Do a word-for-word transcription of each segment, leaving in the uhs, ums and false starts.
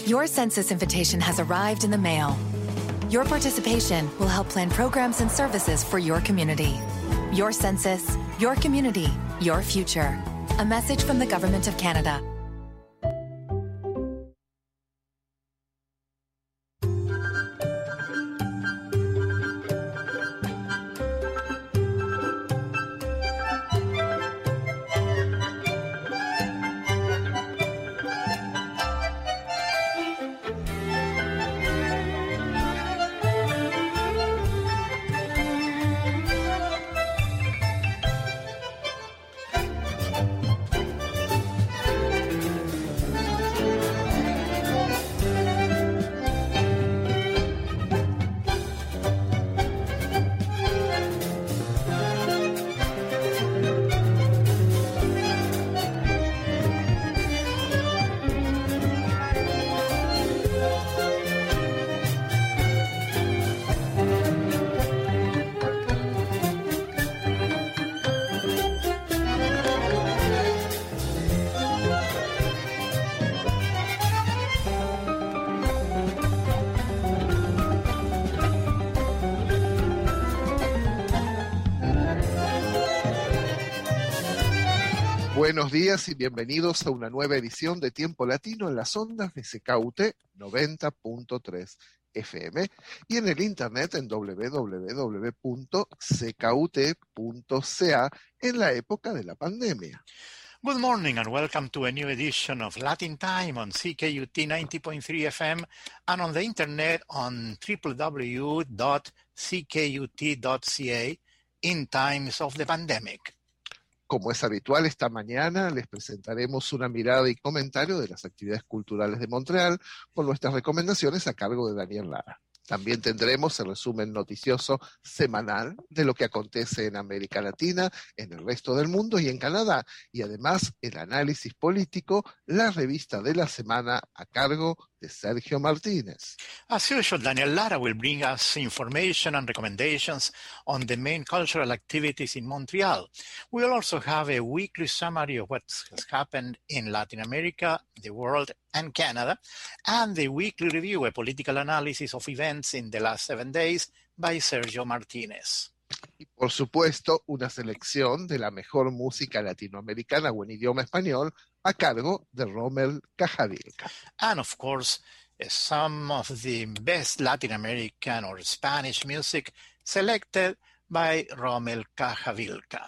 Your census invitation has arrived in the mail. Your participation will help plan programs and services for your community. Your census, your community, your future. A message from the Government of Canada. Buenos días y bienvenidos a una nueva edición de Tiempo Latino en las ondas de C K U T noventa punto tres F M y en el internet en doble u doble u doble u punto c k u t punto c a en la época de la pandemia. Good morning and welcome to a new edition of Latin Time on C K U T ninety point three F M and on the internet on w w w dot c k u t dot c a in times of the pandemic. Como es habitual, esta mañana les presentaremos una mirada y comentario de las actividades culturales de Montreal con nuestras recomendaciones a cargo de Daniel Lara. También tendremos el resumen noticioso semanal de lo que acontece en América Latina, en el resto del mundo y en Canadá, y además el análisis político, la revista de la semana a cargo de Sergio Martínez. As usual, Daniel Lara will bring us information and recommendations on the main cultural activities in Montreal. We will also have a weekly summary of what has happened in Latin America, the world, and Canada, and the weekly review, a political analysis of events in the last seven days by Sergio Martínez. Y por supuesto, una selección de la mejor música latinoamericana o en idioma español a cargo de Rommel Cajavilca. And of course, uh, some of the best Latin American or Spanish music selected by Rommel Cajavilca.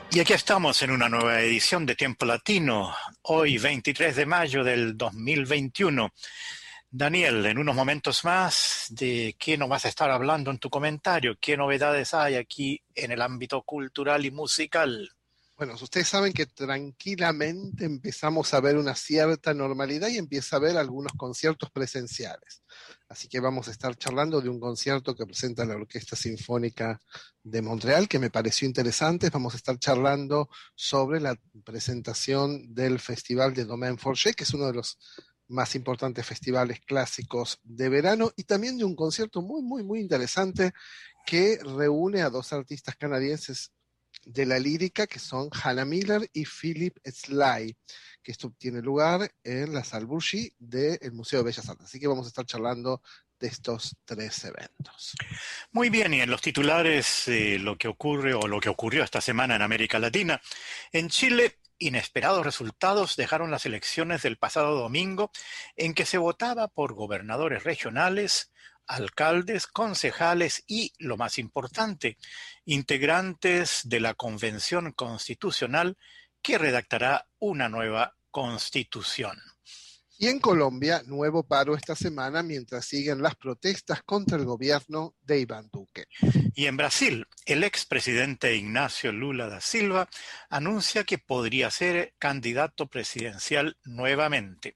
Y aquí estamos en una nueva edición de Tiempo Latino, hoy veintitrés de mayo del dos mil veintiuno. Daniel, en unos momentos más, ¿de qué nos vas a estar hablando en tu comentario? ¿Qué novedades hay aquí en el ámbito cultural y musical? Bueno, ustedes saben que tranquilamente empezamos a ver una cierta normalidad y empieza a haber algunos conciertos presenciales. Así que vamos a estar charlando de un concierto que presenta la Orquesta Sinfónica de Montreal, que me pareció interesante. Vamos a estar charlando sobre la presentación del Festival de Domaine Forget, que es uno de los más importantes festivales clásicos de verano, y también de un concierto muy, muy, muy interesante que reúne a dos artistas canadienses de la lírica, que son Hannah Miller y Philip Sly, que esto tiene lugar en la Salle Bourget del Museo de Bellas Artes. Así que vamos a estar charlando de estos tres eventos. Muy bien, y en los titulares, eh, lo que ocurre o lo que ocurrió esta semana en América Latina. En Chile, inesperados resultados dejaron las elecciones del pasado domingo, en que se votaba por gobernadores regionales, alcaldes, concejales y, lo más importante, integrantes de la Convención Constitucional que redactará una nueva constitución. Y en Colombia, nuevo paro esta semana mientras siguen las protestas contra el gobierno de Iván Duque. Y en Brasil, el expresidente Ignacio Lula da Silva anuncia que podría ser candidato presidencial nuevamente.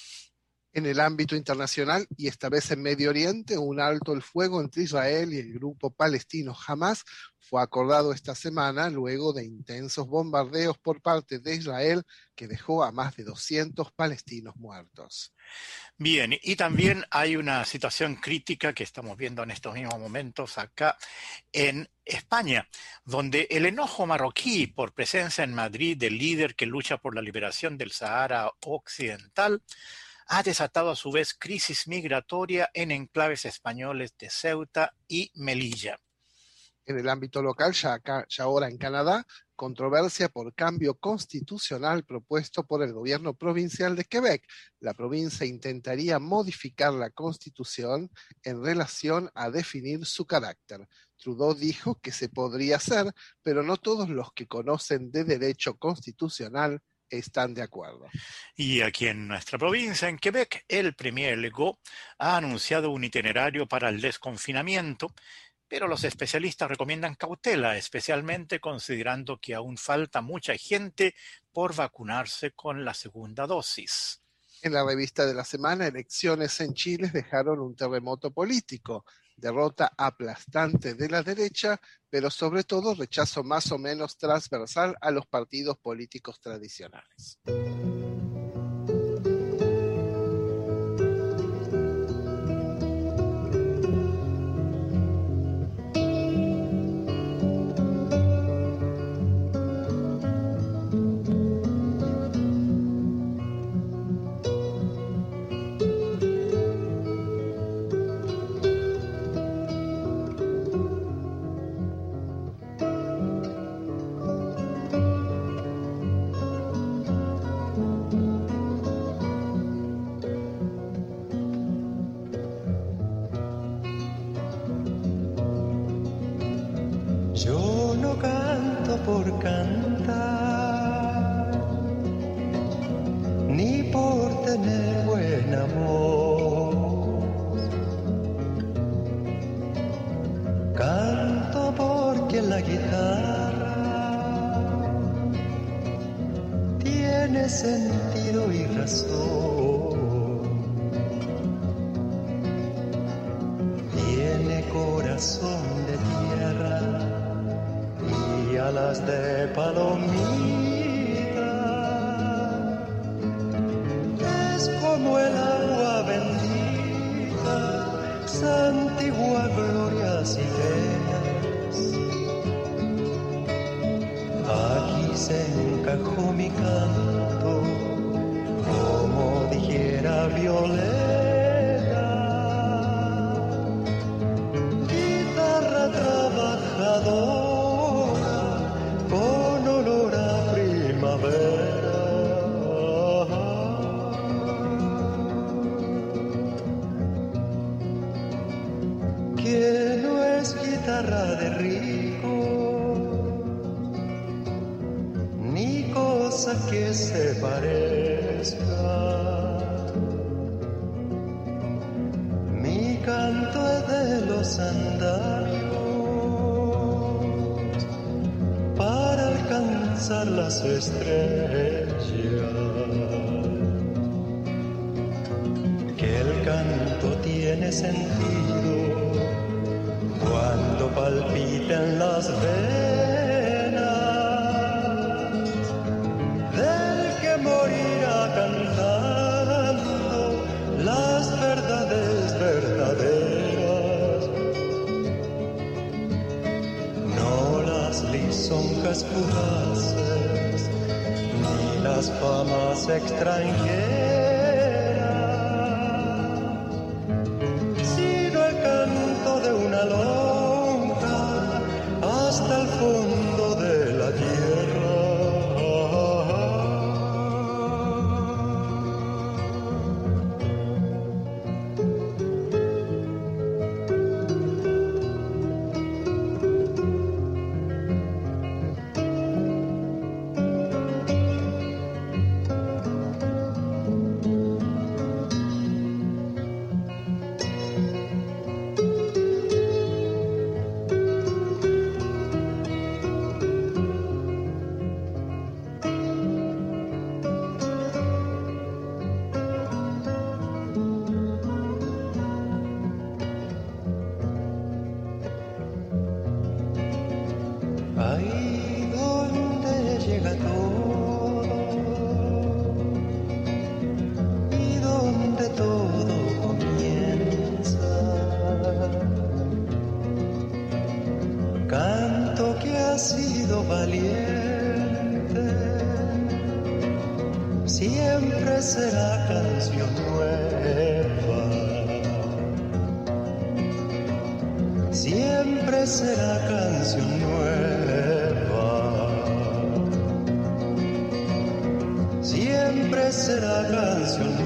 En el ámbito internacional, y esta vez en Medio Oriente, un alto el fuego entre Israel y el grupo palestino Hamas fue acordado esta semana luego de intensos bombardeos por parte de Israel que dejó a más de doscientos palestinos muertos. Bien, y también hay una situación crítica que estamos viendo en estos mismos momentos acá en España, donde el enojo marroquí por presencia en Madrid del líder que lucha por la liberación del Sahara Occidental ha desatado a su vez crisis migratoria en enclaves españoles de Ceuta y Melilla. En el ámbito local, ya, acá, ya ahora en Canadá, controversia por cambio constitucional propuesto por el gobierno provincial de Quebec. La provincia intentaría modificar la constitución en relación a definir su carácter. Trudeau dijo que se podría hacer, pero no todos los que conocen de derecho constitucional están de acuerdo. Y aquí en nuestra provincia, en Quebec, el premier Legault ha anunciado un itinerario para el desconfinamiento, pero los especialistas recomiendan cautela, especialmente considerando que aún falta mucha gente por vacunarse con la segunda dosis. En la revista de la semana, elecciones en Chile dejaron un terremoto político, derrota aplastante de la derecha, pero sobre todo rechazo más o menos transversal a los partidos políticos tradicionales. Yo no canto por cantar, ni por tener buen amor. Canto porque la guitarra tiene sentido y razón, tiene corazón de tierra y alas de palomita. Es como el agua bendita, santigua glorias y penas. Aquí se encajó mi canto, como dijera Violeta. Guitarra trabajadora, con olor a primavera. Que no es guitarra de rico, cosa que se parezca. Mi canto es de los andamios para alcanzar las estrellas. Que el canto tiene sentido cuando palpitan las venas del que morirá cantando las verdades verdaderas, no las lisonjas fugaces ni las famas extranjeras, sino el canto de una lonja hasta el fondo de la tierra. Ahí donde llega todo y donde todo comienza, canto que ha sido valiente, siempre será canción nueva, siempre será canción nueva. Siempre será canción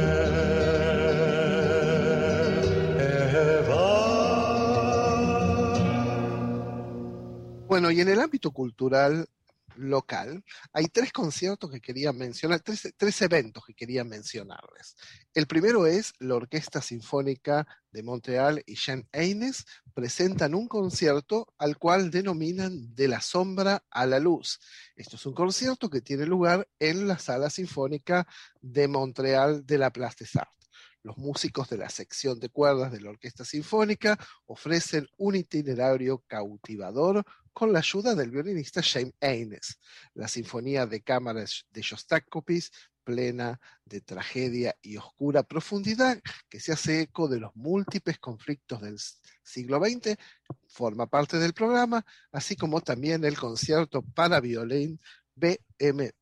nueva. Bueno, y en el ámbito cultural local, hay tres conciertos que quería mencionar, tres, tres eventos que quería mencionarles. El primero es la Orquesta Sinfónica de Montreal y Jean Haines presentan un concierto al cual denominan De la Sombra a la Luz. Esto es un concierto que tiene lugar en la Sala Sinfónica de Montreal de la Place des Arts. Los músicos de la sección de cuerdas de la Orquesta Sinfónica ofrecen un itinerario cautivador con la ayuda del violinista James Haines. La Sinfonía de Cámara de Shostakovich, plena de tragedia y oscura profundidad, que se hace eco de los múltiples conflictos del siglo veinte, forma parte del programa, así como también el concierto para violín B M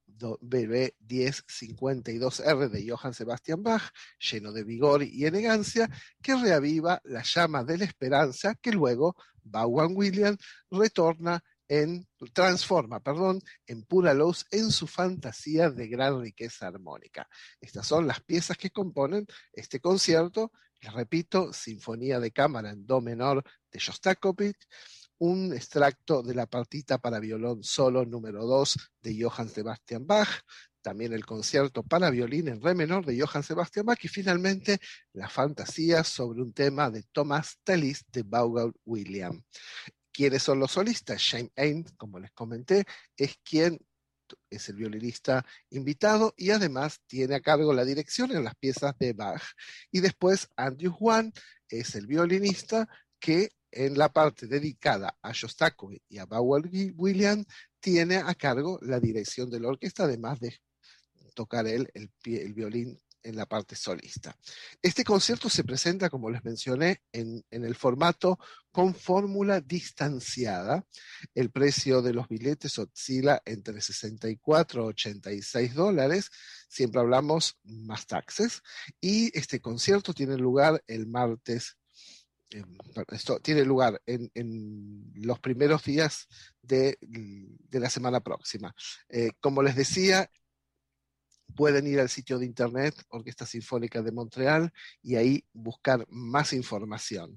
W diez cincuenta y dos R de Johann Sebastian Bach, lleno de vigor y elegancia, que reaviva la llama de la esperanza que luego Vaughan Williams retorna en, transforma, perdón, en pura luz en su fantasía de gran riqueza armónica. Estas son las piezas que componen este concierto. Les repito, Sinfonía de Cámara en Do menor de Shostakovich, un extracto de la partita para violón solo número dos de Johann Sebastian Bach, también el concierto para violín en re menor de Johann Sebastian Bach, y finalmente la fantasía sobre un tema de Thomas Tallis de Vaughan Williams. ¿Quiénes son los solistas? James Haines, como les comenté, es quien es el violinista invitado y además tiene a cargo la dirección en las piezas de Bach. Y después Andrew Huang es el violinista que en la parte dedicada a Shostakovich y a Vaughan Williams tiene a cargo la dirección de la orquesta, además de tocar él el, el violín en la parte solista. Este concierto se presenta, como les mencioné, en, en el formato con fórmula distanciada. El precio de los billetes oscila entre sesenta y cuatro a ochenta y seis dólares, siempre hablamos más taxes, y este concierto tiene lugar el martes. Esto tiene lugar en, en los primeros días de, de la semana próxima. Eh, como les decía, pueden ir al sitio de internet Orquesta Sinfónica de Montreal y ahí buscar más información.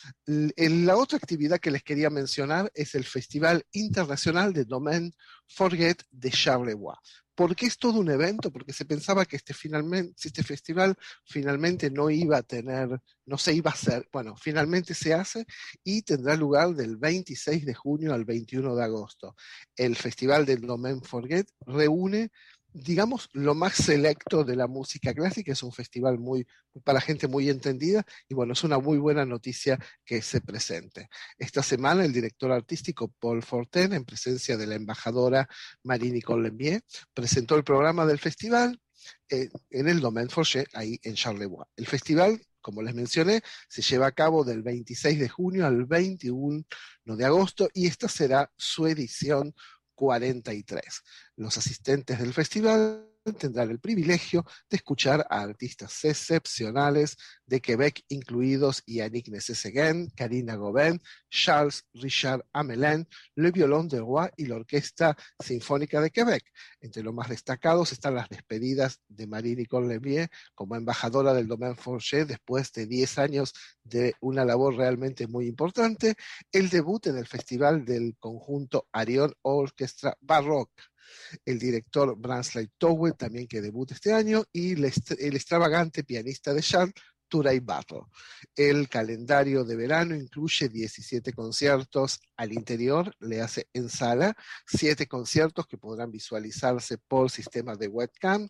La otra actividad que les quería mencionar es el Festival Internacional de Domaine Forget de Charlevoix. ¿Por qué es todo un evento? Porque se pensaba que este, finalmente, este festival finalmente no iba a tener, no se iba a hacer. Bueno, finalmente se hace y tendrá lugar del veintiséis de junio al veintiuno de agosto. El Festival del Domaine Forget reúne, digamos, lo más selecto de la música clásica. Es un festival muy, para gente muy entendida y bueno, es una muy buena noticia que se presente. Esta semana el director artístico Paul Fortin, en presencia de la embajadora Marie-Nicole Lemieux, presentó el programa del festival eh, en el Domaine Forget, ahí en Charlevoix. El festival, como les mencioné, se lleva a cabo del veintiséis de junio al veintiuno de agosto y esta será su edición cuarenta y tres. Los asistentes del festival tendrán el privilegio de escuchar a artistas excepcionales de Quebec, incluidos Yannick Nézet-Séguin, Karina Gauvin, Charles Richard Amelin, Le Violon de Roy y la Orquesta Sinfónica de Quebec. Entre los más destacados están las despedidas de Marie-Nicole Lemieux como embajadora del Domaine Forget después de diez años de una labor realmente muy importante, el debut en el festival del conjunto Arion Orchestra Baroque, el director Bransley Towell, también que debuta este año, y el, est el extravagante pianista de Charles, Turay Battle. El calendario de verano incluye diecisiete conciertos al interior, le hace en sala, siete conciertos que podrán visualizarse por sistemas de webcam,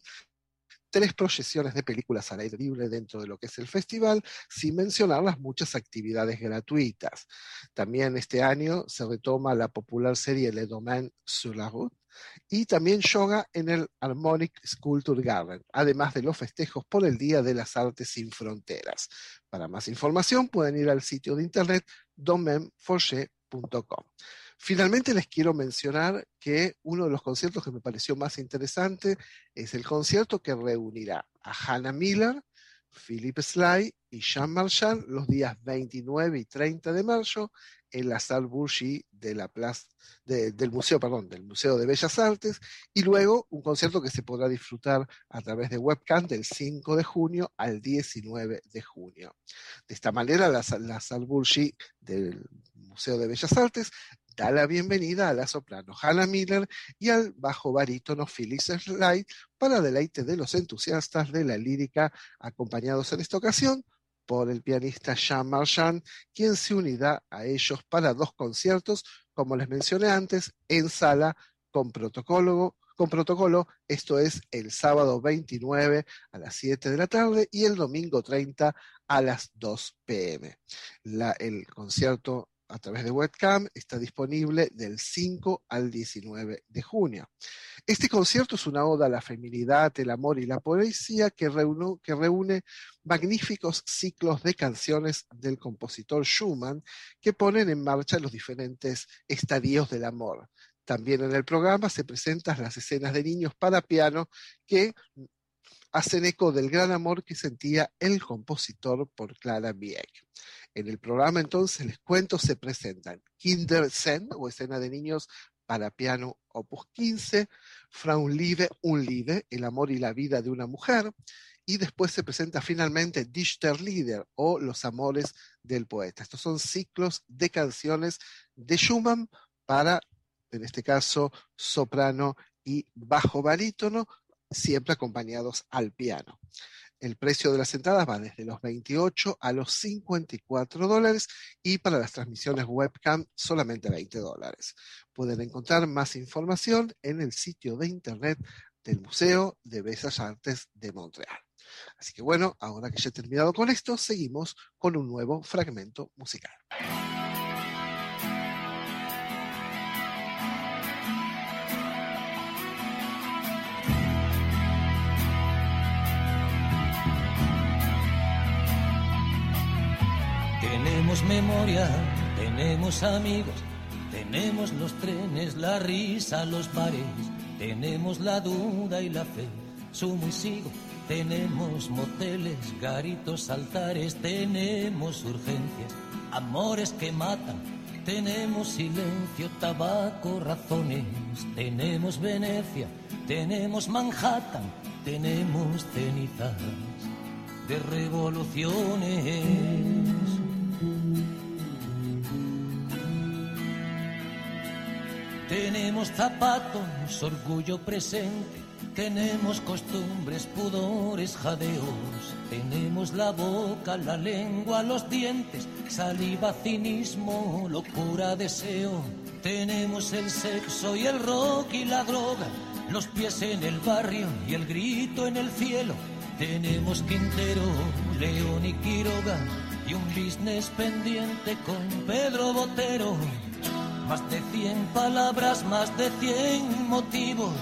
tres proyecciones de películas al aire libre dentro de lo que es el festival, sin mencionar las muchas actividades gratuitas. También este año se retoma la popular serie Le Domaine sur la route y también yoga en el Harmonic Sculpture Garden, además de los festejos por el Día de las Artes Sin Fronteras. Para más información pueden ir al sitio de internet domaine forget punto com. Finalmente les quiero mencionar que uno de los conciertos que me pareció más interesante es el concierto que reunirá a Hannah Miller, Philippe Sly y Jean Marchand los días veintinueve y treinta de marzo en la Salle Bourget de la Plaza de, del Museo, perdón, del Museo de Bellas Artes, y luego un concierto que se podrá disfrutar a través de webcam del cinco de junio al diecinueve de junio. De esta manera, la, la Salle Bourget del Museo de Bellas Artes da la bienvenida a la soprano Hannah Miller y al bajo barítono Philippe Sly para deleite de los entusiastas de la lírica, acompañados en esta ocasión por el pianista Jean Marchand, quien se unirá a ellos para dos conciertos, como les mencioné antes, en sala con protocolo, con protocolo, esto es el sábado veintinueve a las siete de la tarde y el domingo treinta a las dos pe eme. La, el concierto a través de webcam está disponible del cinco al diecinueve de junio. Este concierto es una oda a la feminidad, el amor y la poesía que reúne, que reúne magníficos ciclos de canciones del compositor Schumann que ponen en marcha los diferentes estadios del amor. También en el programa se presentan las escenas de niños para piano que hacen eco del gran amor que sentía el compositor por Clara Wieck. En el programa, entonces, les cuento, se presentan Kinderscene, o escena de niños para piano opus quince, Frauenliebe, un Liebe, el amor y la vida de una mujer, y después se presenta finalmente Dichterlieder, o los amores del poeta. Estos son ciclos de canciones de Schumann para, en este caso, soprano y bajo barítono, siempre acompañados al piano. El precio de las entradas va desde los veintiocho a los cincuenta y cuatro dólares y para las transmisiones webcam solamente veinte dólares. Pueden encontrar más información en el sitio de internet del Museo de Bellas Artes de Montreal. Así que bueno, ahora que ya he terminado con esto, seguimos con un nuevo fragmento musical. Tenemos memoria, tenemos amigos, tenemos los trenes, la risa, los bares, tenemos la duda y la fe, sumo y sigo, tenemos moteles, garitos, altares, tenemos urgencias, amores que matan, tenemos silencio, tabaco, razones, tenemos Venecia, tenemos Manhattan, tenemos cenizas de revoluciones. Tenemos zapatos, orgullo presente, tenemos costumbres, pudores, jadeos, tenemos la boca, la lengua, los dientes, saliva, cinismo, locura, deseo. Tenemos el sexo y el rock y la droga, los pies en el barrio y el grito en el cielo. Tenemos Quintero, León y Quiroga y un business pendiente con Pedro Botero. Más de cien palabras, más de cien motivos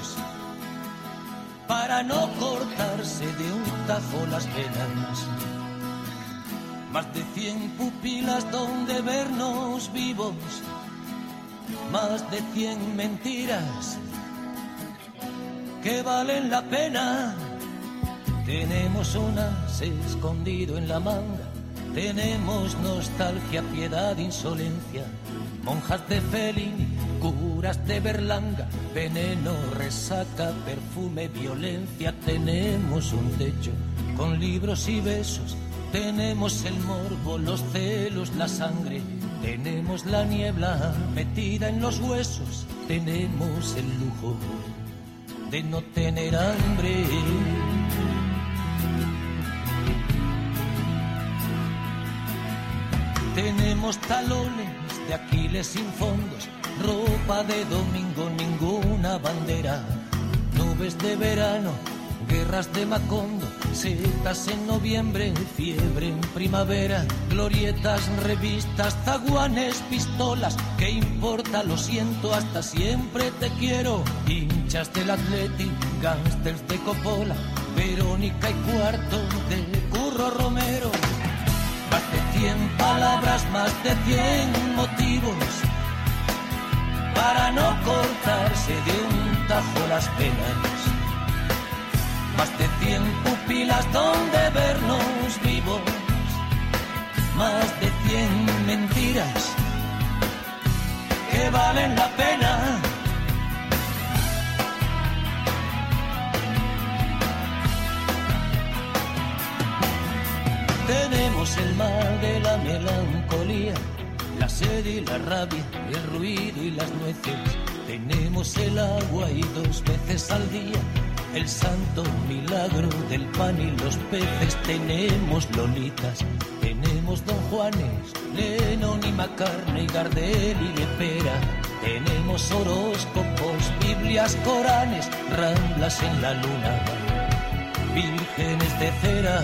para no cortarse de un tajo las venas. Más de cien pupilas donde vernos vivos. Más de cien mentiras que valen la pena. Tenemos un as escondido en la manga. Tenemos nostalgia, piedad, insolencia. Monjas de Fellini, curas de Berlanga, veneno, resaca, perfume, violencia. Tenemos un techo con libros y besos. Tenemos el morbo, los celos, la sangre. Tenemos la niebla metida en los huesos. Tenemos el lujo de no tener hambre. Tenemos talones de Aquiles sin fondos, ropa de domingo, ninguna bandera, nubes de verano, guerras de Macondo, setas en noviembre, fiebre en primavera, glorietas, revistas, zaguanes, pistolas, ¿qué importa? Lo siento, hasta siempre te quiero, hinchas del Athletic, gángsters de Coppola, Verónica y Cuarto de Curro Romero. Más de cien palabras, más de cien motivos para no cortarse de un tajo las penas. Más de cien pupilas donde vernos vivos. Más de cien mentiras que valen la pena. Tenemos el mal de la melancolía, la sed y la rabia, el ruido y las nueces. Tenemos el agua y dos veces al día, el santo milagro del pan y los peces. Tenemos lolitas, tenemos don Juanes, Lennon y McCartney, Gardel y Lepera. Tenemos horóscopos, Biblias, Coranes, ramblas en la luna, vírgenes de cera.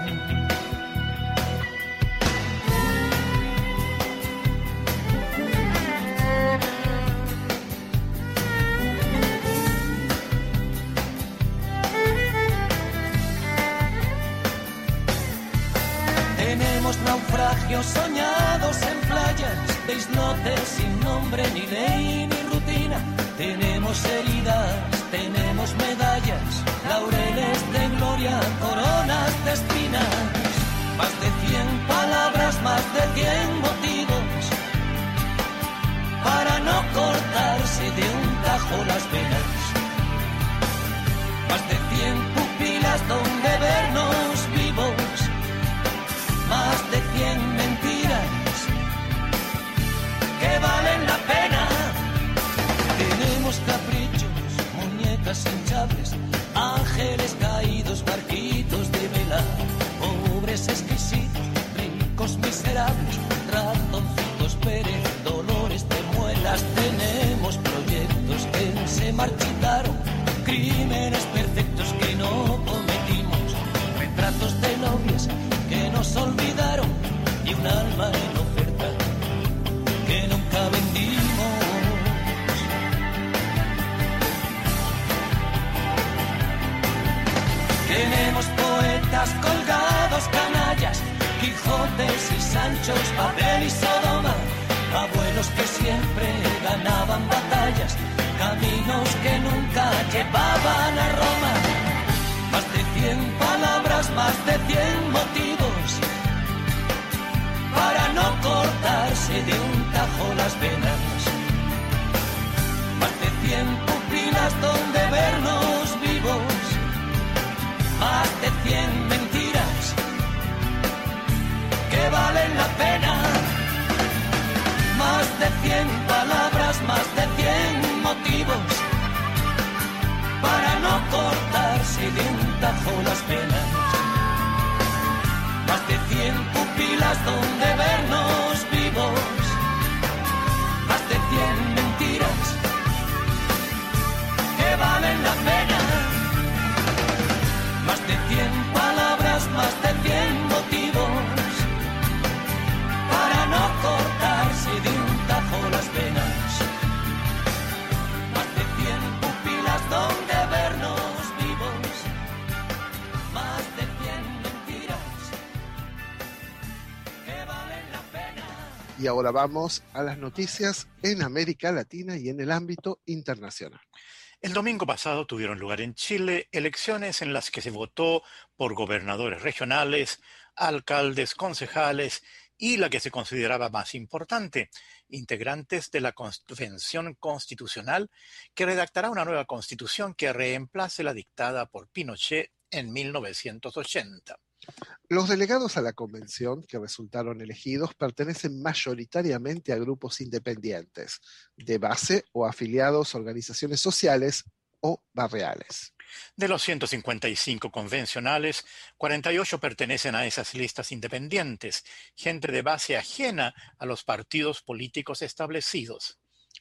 Naufragios soñados en playas, de islotes sin nombre, ni ley ni rutina. Tenemos heridas, tenemos medallas, laureles de gloria, coronas de espinas. Más de cien palabras, más de cien motivos para no cortarse de un tajo las venas. Más de cien pupilas donde vernos vivos. Más de cien mentiras que valen la pena. Tenemos caprichos, muñecas hinchables, ángeles caídos, barquitos de vela, pobres exquisitos, ricos miserables, ratoncitos Pérez, dolores de muelas. Tenemos proyectos que se marchitaron, crímenes perfectos que no cometimos, retratos de novias que nos olvidaron y un alma en oferta que nunca vendimos. Tenemos poetas colgados, canallas, Quijotes y Sanchos, Babel y Sodoma, abuelos que siempre ganaban batallas, caminos que nunca llevaban a Roma. Más de cien palabras, más de cien motivos para no cortarse de un tajo bajo las venas. Más de cien pupilas donde vernos vivos. Más de cien mentiras que valen la pena. Más de cien palabras, más de cien motivos para no cortarse de un tajo las penas. Más de cien pupilas donde vernos vivos. Más de cien mentiras que valen la pena. Más de cien palabras, más de cien motivos para no cortarse de un tajo las venas. Más de cien pupilas donde vernos vivos. Más de cien mentiras que valen la pena. Y ahora vamos a las noticias en América Latina y en el ámbito internacional. El domingo pasado tuvieron lugar en Chile elecciones en las que se votó por gobernadores regionales, alcaldes, concejales y la que se consideraba más importante, integrantes de la Convención Constitucional que redactará una nueva constitución que reemplace la dictada por Pinochet en mil novecientos ochenta. Los delegados a la convención que resultaron elegidos pertenecen mayoritariamente a grupos independientes, de base o afiliados a organizaciones sociales o barriales. De los ciento cincuenta y cinco convencionales, cuarenta y ocho pertenecen a esas listas independientes, gente de base ajena a los partidos políticos establecidos.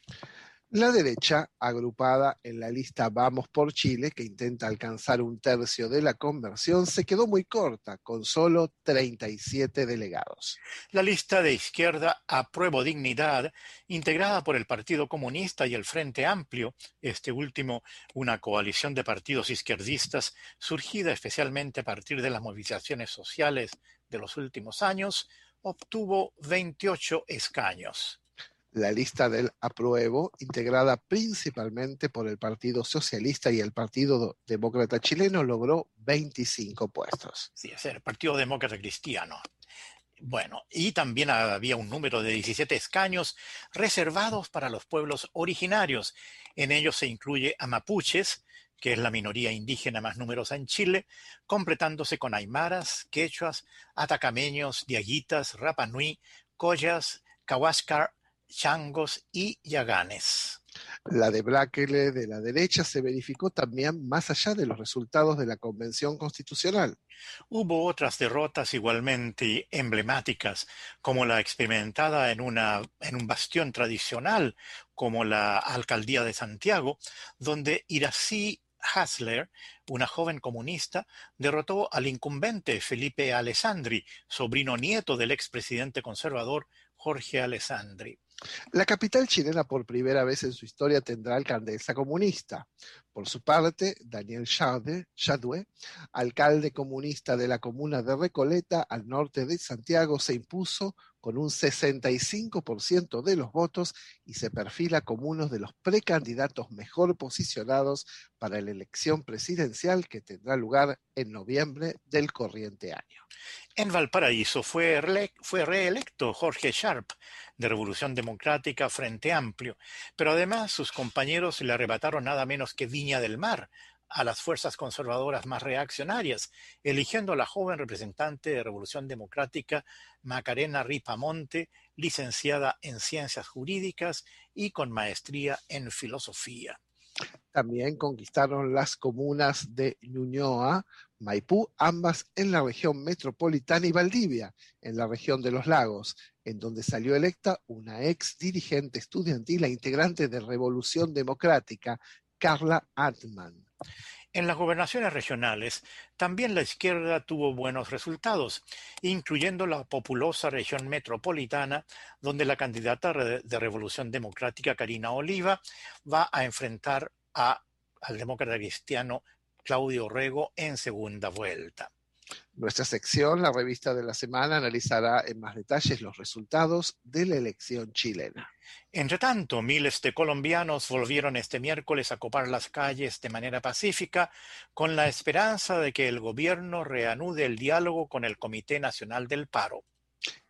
La derecha, agrupada en la lista Vamos por Chile, que intenta alcanzar un tercio de la convención, se quedó muy corta, con solo treinta y siete delegados. La lista de izquierda Apruebo Dignidad, integrada por el Partido Comunista y el Frente Amplio, este último una coalición de partidos izquierdistas surgida especialmente a partir de las movilizaciones sociales de los últimos años, obtuvo veintiocho escaños. La lista del Apruebo, integrada principalmente por el Partido Socialista y el Partido Demócrata Chileno, logró veinticinco puestos. Sí, es el Partido Demócrata Cristiano. Bueno, y también había un número de diecisiete escaños reservados para los pueblos originarios. En ellos se incluye a mapuches, que es la minoría indígena más numerosa en Chile, completándose con aymaras, quechuas, atacameños, diaguitas, Rapa Nui, collas, cahuáscar, changos y yaganes. La debacle de la derecha se verificó también más allá de los resultados de la Convención Constitucional. Hubo otras derrotas igualmente emblemáticas, como la experimentada en, una, en un bastión tradicional, como la Alcaldía de Santiago, donde Iracy Hasler, una joven comunista, derrotó al incumbente Felipe Alessandri, sobrino nieto del expresidente conservador Jorge Alessandri. La capital chilena por primera vez en su historia tendrá alcaldesa comunista. Por su parte, Daniel Jadue, alcalde comunista de la comuna de Recoleta, al norte de Santiago, se impuso con un sesenta y cinco por ciento de los votos y se perfila como uno de los precandidatos mejor posicionados para la elección presidencial que tendrá lugar en noviembre del corriente año. En Valparaíso fue, re fue reelecto Jorge Sharp, de Revolución Democrática Frente Amplio, pero además sus compañeros le arrebataron nada menos que Viña del Mar a las fuerzas conservadoras más reaccionarias, eligiendo a la joven representante de Revolución Democrática Macarena Ripamonte, licenciada en Ciencias Jurídicas y con maestría en Filosofía. También conquistaron las comunas de Ñuñoa, Maipú, ambas en la región metropolitana, y Valdivia, en la región de los lagos, en donde salió electa una ex dirigente estudiantil e integrante de Revolución Democrática, Carla Altman. En las gobernaciones regionales, también la izquierda tuvo buenos resultados, incluyendo la populosa región metropolitana, donde la candidata de Revolución Democrática, Karina Oliva, va a enfrentar a, al demócrata cristiano Claudio Rego en segunda vuelta. Nuestra sección, la revista de la semana, analizará en más detalles los resultados de la elección chilena. Entre tanto, miles de colombianos volvieron este miércoles a copar las calles de manera pacífica con la esperanza de que el gobierno reanude el diálogo con el Comité Nacional del Paro.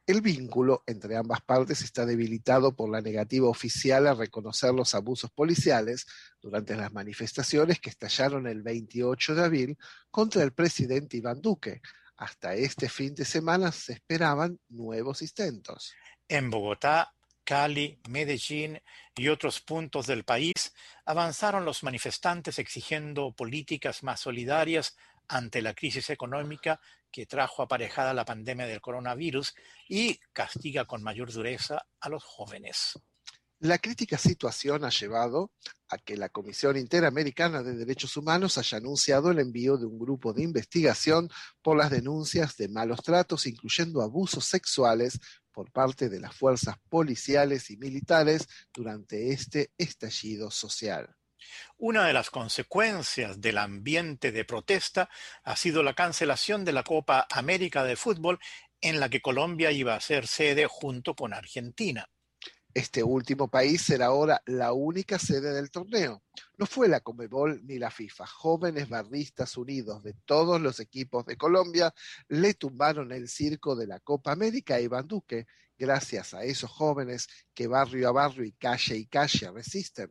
El vínculo entre ambas partes está debilitado por la negativa oficial a reconocer los abusos policiales durante las manifestaciones que estallaron el veintiocho de abril contra el presidente Iván Duque. Hasta este fin de semana se esperaban nuevos intentos. En Bogotá, Cali, Medellín y otros puntos del país avanzaron los manifestantes exigiendo políticas más solidarias ante la crisis económica que trajo aparejada la pandemia del coronavirus y castiga con mayor dureza a los jóvenes. La crítica situación ha llevado a que la Comisión Interamericana de Derechos Humanos haya anunciado el envío de un grupo de investigación por las denuncias de malos tratos, incluyendo abusos sexuales por parte de las fuerzas policiales y militares durante este estallido social. Una de las consecuencias del ambiente de protesta ha sido la cancelación de la Copa América de Fútbol, en la que Colombia iba a ser sede junto con Argentina. Este último país será ahora la única sede del torneo. No fue la Conmebol ni la FIFA. Jóvenes barristas unidos de todos los equipos de Colombia le tumbaron el circo de la Copa América a Iván Duque, gracias a esos jóvenes que barrio a barrio y calle y calle resisten.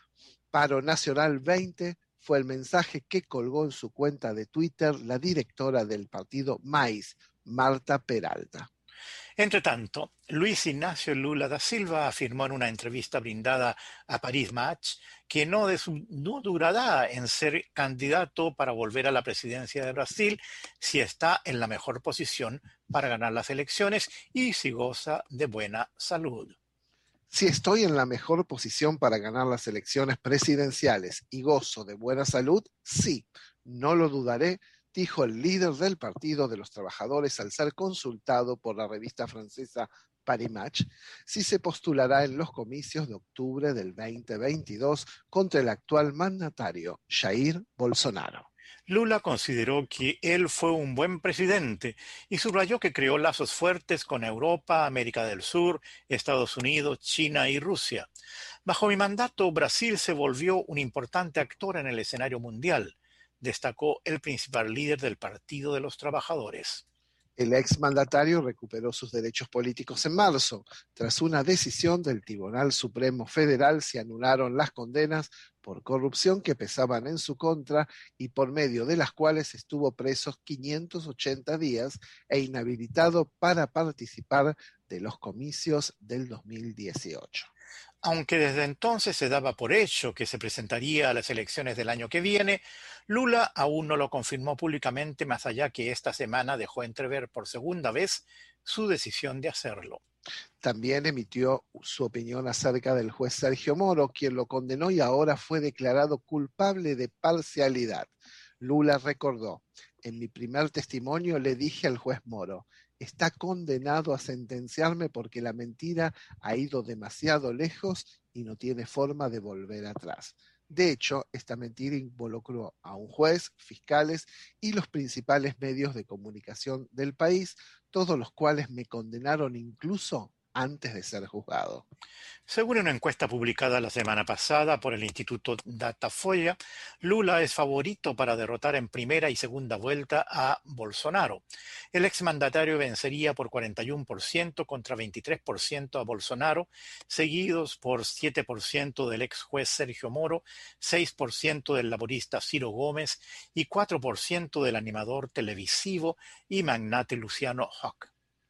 Paro Nacional veinte fue el mensaje que colgó en su cuenta de Twitter la directora del partido Maíz, Marta Peralta. Entre tanto, Luis Ignacio Lula da Silva afirmó en una entrevista brindada a Paris Match que no, de su, no durará en ser candidato para volver a la presidencia de Brasil si está en la mejor posición para ganar las elecciones y si goza de buena salud. Si estoy en la mejor posición para ganar las elecciones presidenciales y gozo de buena salud, sí, no lo dudaré, dijo el líder del Partido de los Trabajadores al ser consultado por la revista francesa Paris Match si se postulará en los comicios de octubre del veinte veintidós contra el actual mandatario Jair Bolsonaro. Lula consideró que él fue un buen presidente y subrayó que creó lazos fuertes con Europa, América del Sur, Estados Unidos, China y Rusia. Bajo mi mandato, Brasil se volvió un importante actor en el escenario mundial, destacó el principal líder del Partido de los Trabajadores. El exmandatario recuperó sus derechos políticos en marzo. Tras una decisión del Tribunal Supremo Federal, se anularon las condenas por corrupción que pesaban en su contra y por medio de las cuales estuvo preso quinientos ochenta días e inhabilitado para participar de los comicios del dos mil dieciocho. Aunque desde entonces se daba por hecho que se presentaría a las elecciones del año que viene, Lula aún no lo confirmó públicamente, más allá que esta semana dejó entrever por segunda vez su decisión de hacerlo. También emitió su opinión acerca del juez Sergio Moro, quien lo condenó y ahora fue declarado culpable de parcialidad. Lula recordó: en mi primer testimonio le dije al juez Moro, está condenado a sentenciarme porque la mentira ha ido demasiado lejos y no tiene forma de volver atrás. De hecho, esta mentira involucró a un juez, fiscales y los principales medios de comunicación del país, todos los cuales me condenaron incluso antes de ser juzgado. Según una encuesta publicada la semana pasada por el Instituto Datafolla, Lula es favorito para derrotar en primera y segunda vuelta a Bolsonaro. El exmandatario vencería por cuarenta y uno por ciento contra veintitrés por ciento a Bolsonaro, seguidos por siete por ciento del ex juez Sergio Moro, seis por ciento del laborista Ciro Gómez y cuatro por ciento del animador televisivo y magnate Luciano Huck.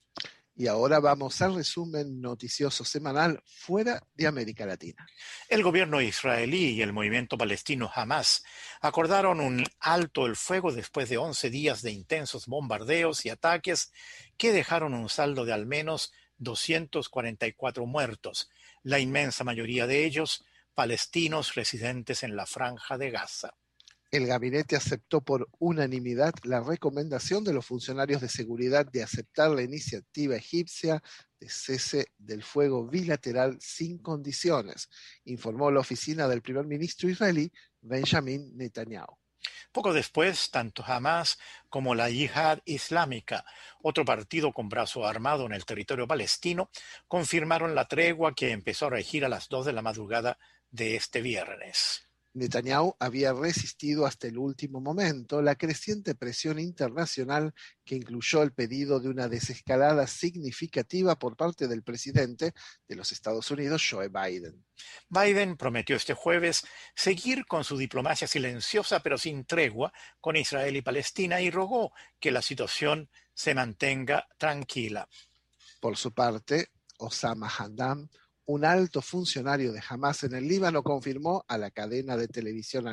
Y ahora vamos al resumen noticioso semanal fuera de América Latina. El gobierno israelí y el movimiento palestino Hamas acordaron un alto el fuego después de once días de intensos bombardeos y ataques que dejaron un saldo de al menos doscientos cuarenta y cuatro muertos, la inmensa mayoría de ellos palestinos residentes en la Franja de Gaza. El gabinete aceptó por unanimidad la recomendación de los funcionarios de seguridad de aceptar la iniciativa egipcia de cese del fuego bilateral sin condiciones, informó la oficina del primer ministro israelí Benjamin Netanyahu. Poco después, tanto Hamas como la Yihad Islámica, otro partido con brazo armado en el territorio palestino, confirmaron la tregua que empezó a regir a las dos de la madrugada de este viernes. Netanyahu había resistido hasta el último momento la creciente presión internacional que incluyó el pedido de una desescalada significativa por parte del presidente de los Estados Unidos, Joe Biden. Biden prometió este jueves seguir con su diplomacia silenciosa pero sin tregua con Israel y Palestina y rogó que la situación se mantenga tranquila. Por su parte, Osama Hamdan, un alto funcionario de Hamas en el Líbano, confirmó a la cadena de televisión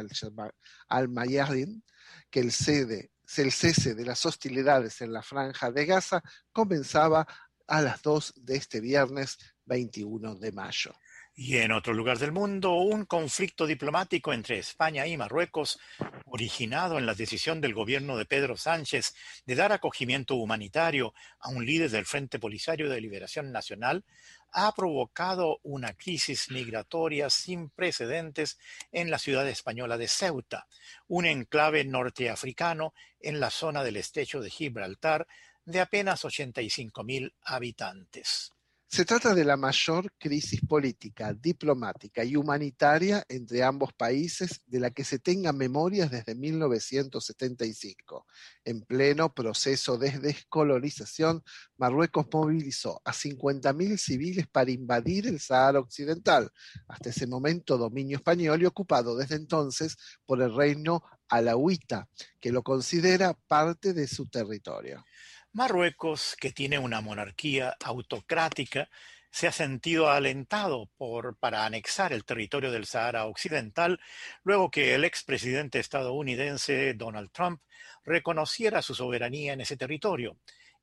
Al-Mayadin que el, cede, el cese de las hostilidades en la franja de Gaza comenzaba a las dos de este viernes veintiuno de mayo. Y en otro lugar del mundo, un conflicto diplomático entre España y Marruecos, originado en la decisión del gobierno de Pedro Sánchez de dar acogimiento humanitario a un líder del Frente Polisario de Liberación Nacional, ha provocado una crisis migratoria sin precedentes en la ciudad española de Ceuta, un enclave norteafricano en la zona del estrecho de Gibraltar de apenas ochenta y cinco mil habitantes. Se trata de la mayor crisis política, diplomática y humanitaria entre ambos países de la que se tenga memorias desde mil novecientos setenta y cinco. En pleno proceso de descolonización, Marruecos movilizó a cincuenta mil civiles para invadir el Sahara Occidental, hasta ese momento dominio español y ocupado desde entonces por el reino alauita, que lo considera parte de su territorio. Marruecos, que tiene una monarquía autocrática, se ha sentido alentado por, para anexar el territorio del Sahara Occidental, luego que el expresidente estadounidense Donald Trump reconociera su soberanía en ese territorio.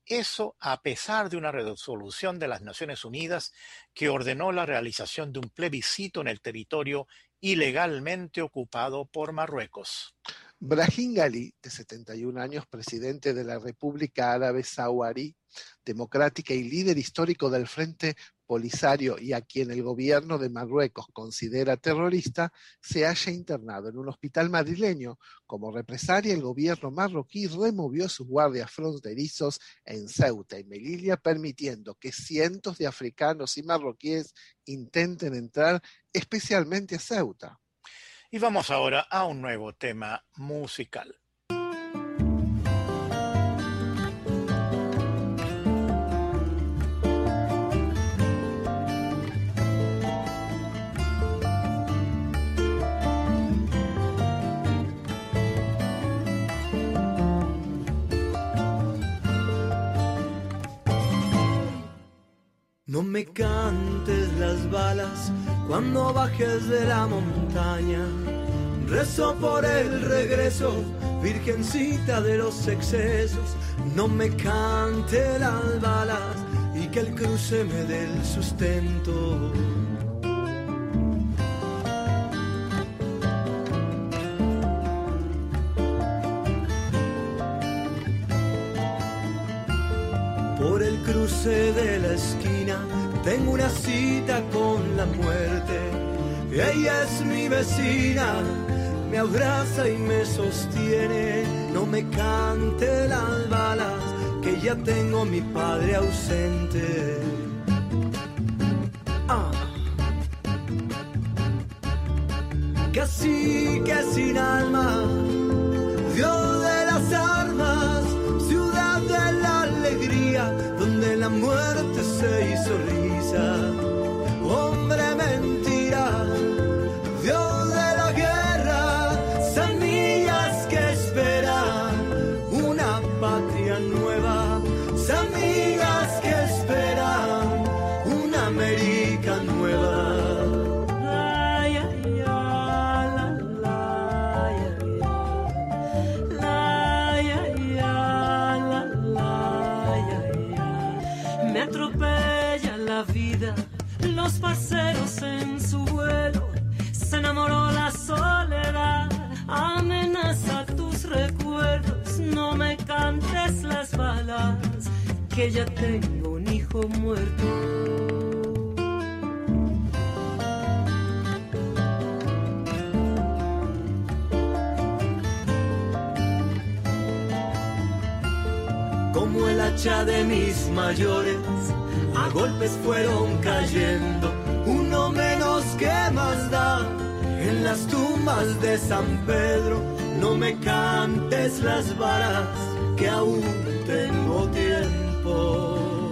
Eso a pesar de una resolución de las Naciones Unidas que ordenó la realización de un plebiscito en el territorio ilegalmente ocupado por Marruecos. Brahim Ghali, de setenta y un años, presidente de la República Árabe Saharaui Democrática y líder histórico del Frente Polisario y a quien el gobierno de Marruecos considera terrorista, se halla internado en un hospital madrileño. Como represalia, el gobierno marroquí removió sus guardias fronterizos en Ceuta y Melilla, permitiendo que cientos de africanos y marroquíes intenten entrar, especialmente a Ceuta. Y vamos ahora a un nuevo tema musical. No me cantes las balas cuando bajes de la montaña. Rezo por el regreso, virgencita de los excesos. No me cantes las balas y que el cruce me dé el sustento. Por el cruce de la esquina tengo una cita con la muerte. Ella es mi vecina, me abraza y me sostiene. No me cante las balas, que ya tengo a mi padre ausente. Ah. Casi que sin alma, Dios de las armas, ciudad de la alegría, donde la muerte se hizo risa. Hombre mentira, Dios de la guerra, semillas que esperan una patria nueva, semillas que esperan una América nueva. Me atropella la vida, los parceros en su vuelo, se enamoró la soledad, amenaza tus recuerdos. No me cantes las balas, que ya tengo un hijo muerto. Como el hacha de mis mayores, a golpes fueron cayendo. Uno menos que más da, en las tumbas de San Pedro, no me cantes las varas, que aún tengo tiempo.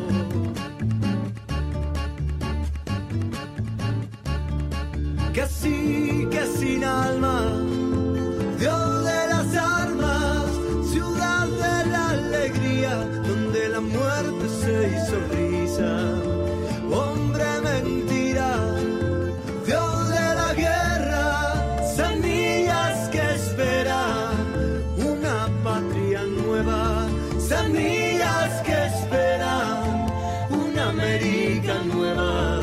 Que sí, que sin alma, Dios de las armas, ciudad de la alegría, donde la muerte se hizo risa. Hombre mentira, Dios de la guerra, semillas que esperan una patria nueva, semillas que esperan una América nueva.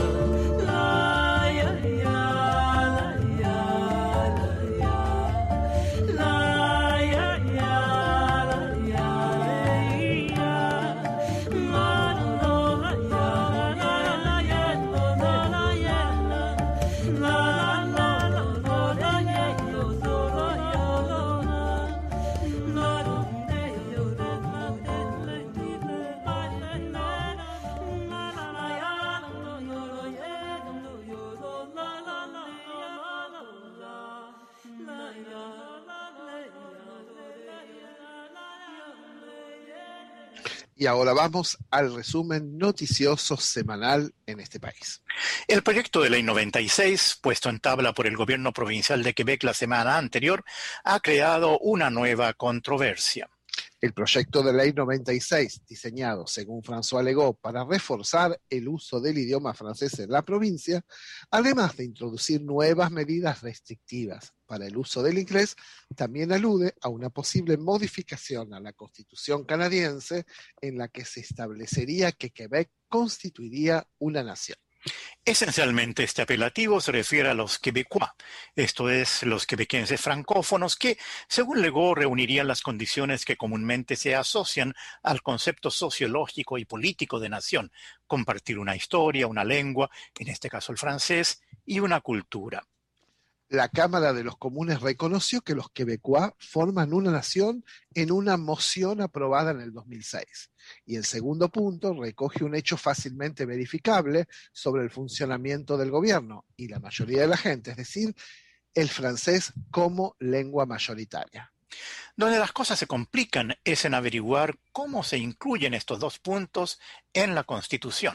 Y ahora vamos al resumen noticioso semanal en este país. El proyecto de ley noventa y seis, puesto en tabla por el gobierno provincial de Quebec la semana anterior, ha creado una nueva controversia. El proyecto de ley noventa y seis, diseñado, según François Legault, para reforzar el uso del idioma francés en la provincia, además de introducir nuevas medidas restrictivas para el uso del inglés, también alude a una posible modificación a la Constitución canadiense en la que se establecería que Quebec constituiría una nación. Esencialmente este apelativo se refiere a los quebecois, esto es, los quebequenses francófonos que, según Legault, reunirían las condiciones que comúnmente se asocian al concepto sociológico y político de nación: compartir una historia, una lengua, en este caso el francés, y una cultura. La Cámara de los Comunes reconoció que los quebecois forman una nación en una moción aprobada en el dos mil seis. Y el segundo punto recoge un hecho fácilmente verificable sobre el funcionamiento del gobierno y la mayoría de la gente, es decir, el francés como lengua mayoritaria. Donde las cosas se complican es en averiguar cómo se incluyen estos dos puntos en la Constitución.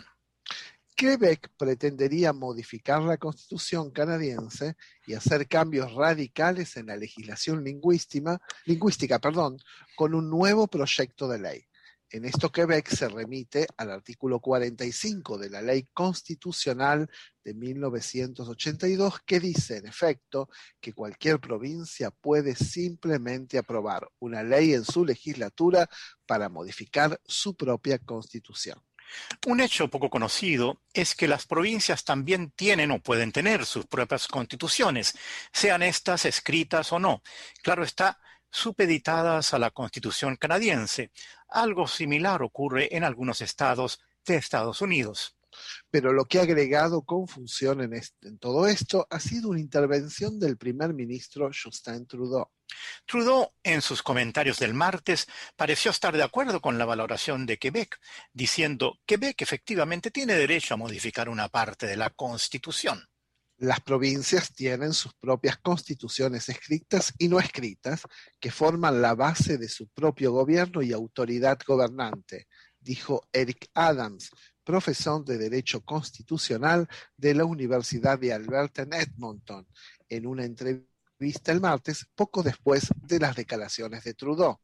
Quebec pretendería modificar la Constitución canadiense y hacer cambios radicales en la legislación lingüística, lingüística, perdón, con un nuevo proyecto de ley. En esto Quebec se remite al artículo cuarenta y cinco de la Ley Constitucional de mil novecientos ochenta y dos, que dice, en efecto, que cualquier provincia puede simplemente aprobar una ley en su legislatura para modificar su propia Constitución. Un hecho poco conocido es que las provincias también tienen o pueden tener sus propias constituciones, sean estas escritas o no. Claro está, supeditadas a la Constitución canadiense. Algo similar ocurre en algunos estados de Estados Unidos. Pero lo que ha agregado confusión en, este, en todo esto ha sido una intervención del primer ministro Justin Trudeau. Trudeau, en sus comentarios del martes, pareció estar de acuerdo con la valoración de Quebec, diciendo que Quebec efectivamente tiene derecho a modificar una parte de la Constitución. Las provincias tienen sus propias constituciones escritas y no escritas, que forman la base de su propio gobierno y autoridad gobernante, dijo Eric Adams, profesor de Derecho Constitucional de la Universidad de Alberta en Edmonton, en una entrevista el martes, poco después de las declaraciones de Trudeau.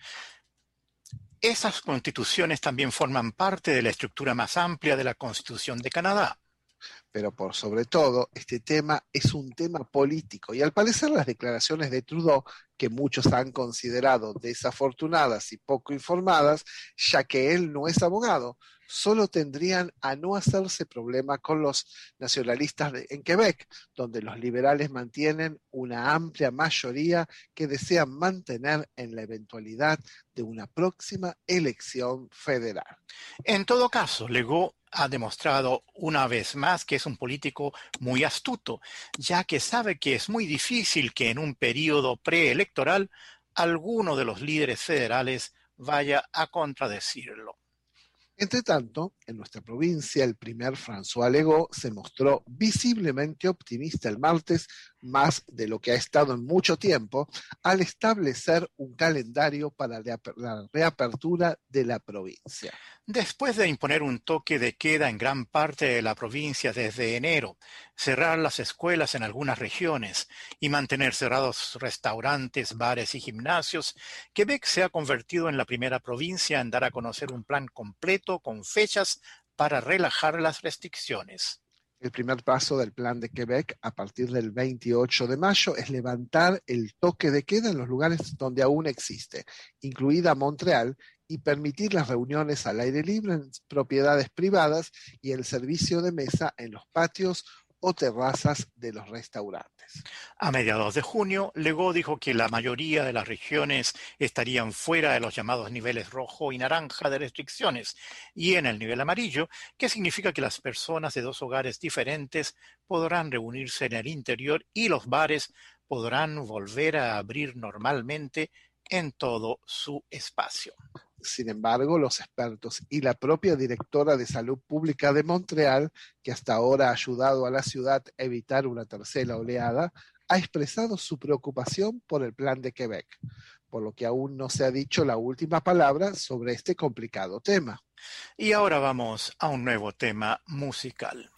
Esas constituciones también forman parte de la estructura más amplia de la Constitución de Canadá. Pero por sobre todo, este tema es un tema político y al parecer las declaraciones de Trudeau, que muchos han considerado desafortunadas y poco informadas, ya que él no es abogado, solo tendrían a no hacerse problema con los nacionalistas de, en Quebec, donde los liberales mantienen una amplia mayoría que desean mantener en la eventualidad de una próxima elección federal. En todo caso, Legault ha demostrado una vez más que es un político muy astuto, ya que sabe que es muy difícil que en un periodo preelectoral alguno de los líderes federales vaya a contradecirlo. Entre tanto, en nuestra provincia, el primer François Legault se mostró visiblemente optimista el martes más de lo que ha estado en mucho tiempo, al establecer un calendario para la reapertura de la provincia. Después de imponer un toque de queda en gran parte de la provincia desde enero, cerrar las escuelas en algunas regiones y mantener cerrados restaurantes, bares y gimnasios, Quebec se ha convertido en la primera provincia en dar a conocer un plan completo con fechas para relajar las restricciones. El primer paso del plan de Quebec a partir del veintiocho de mayo es levantar el toque de queda en los lugares donde aún existe, incluida Montreal, y permitir las reuniones al aire libre en propiedades privadas y el servicio de mesa en los patios o terrazas de los restaurantes. A mediados de junio, Legault dijo que la mayoría de las regiones estarían fuera de los llamados niveles rojo y naranja de restricciones y en el nivel amarillo, que significa que las personas de dos hogares diferentes podrán reunirse en el interior y los bares podrán volver a abrir normalmente en todo su espacio. Sin embargo, los expertos y la propia directora de Salud Pública de Montreal, que hasta ahora ha ayudado a la ciudad a evitar una tercera oleada, ha expresado su preocupación por el plan de Quebec, por lo que aún no se ha dicho la última palabra sobre este complicado tema. Y ahora vamos a un nuevo tema musical.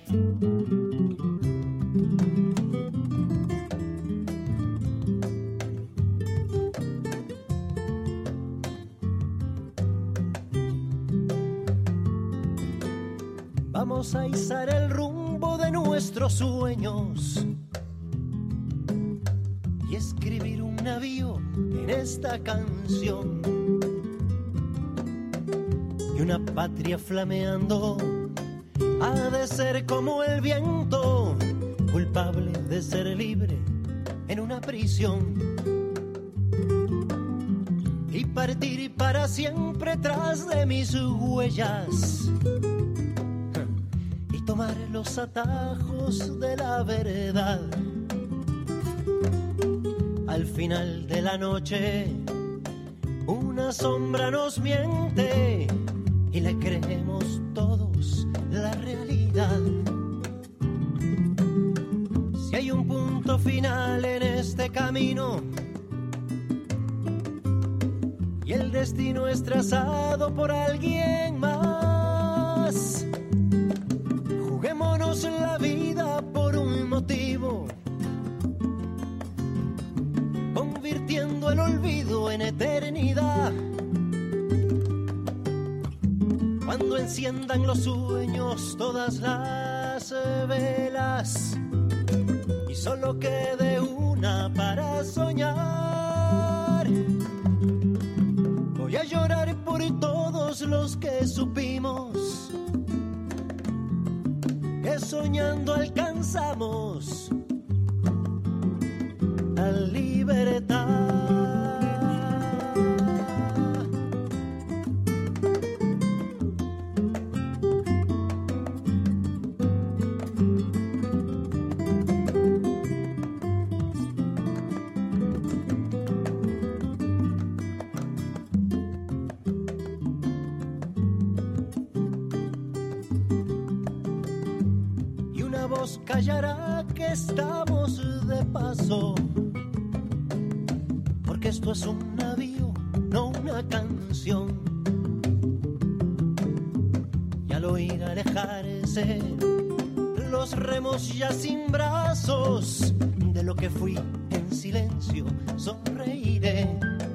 Vamos a izar el rumbo de nuestros sueños y escribir un navío en esta canción. Y una patria flameando ha de ser como el viento, culpable de ser libre en una prisión. Y partir para siempre tras de mis huellas, tomar los atajos de la verdad. Al final de la noche, una sombra nos miente y le creemos todos la realidad. Si hay un punto final en este camino y el destino es trazado por alguien más, juguémonos la vida por un motivo, convirtiendo el olvido en eternidad. Cuando enciendan los sueños todas las velas y solo quede una para soñar, voy a llorar por todos los que supimos que soñando alcanzamos la libertad. Callará que estamos de paso, porque esto es un navío, no una canción. Y al oír alejarse los remos ya sin brazos, de lo que fui en silencio sonreiré.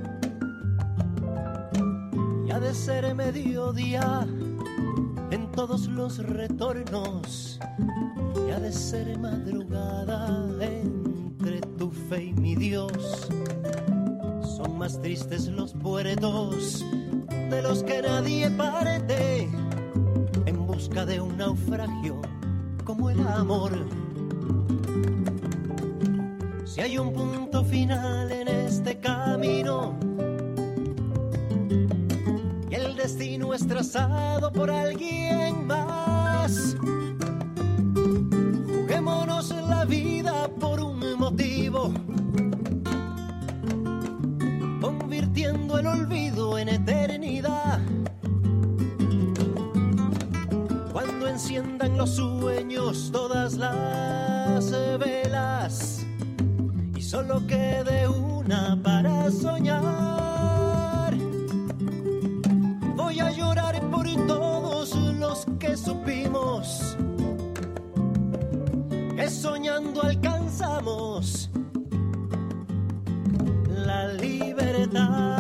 Y ha de ser mediodía en todos los retornos, y ha de ser madrugada entre tu fe y mi Dios. Son más tristes los puertos de los que nadie parte en busca de un naufragio como el amor. Si hay un punto final en este camino y el destino es trazado por alguien más, juguémonos la vida por un motivo, convirtiendo el olvido en eternidad. Cuando enciendan los sueños todas las velas y solo quede una para soñar, voy a llorar por todos los que supimos que soñando alcanzamos la libertad.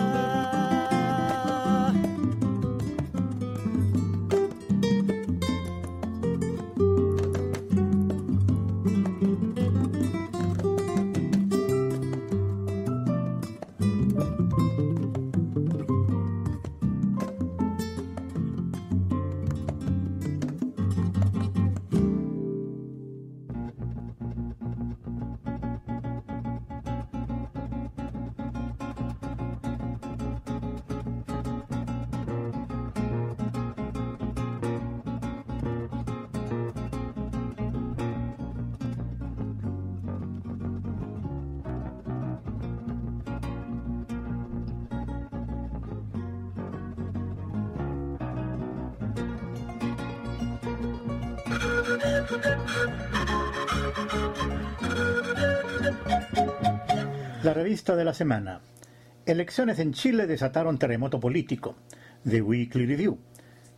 La revista de la semana. Elecciones en Chile desataron terremoto político. The Weekly Review.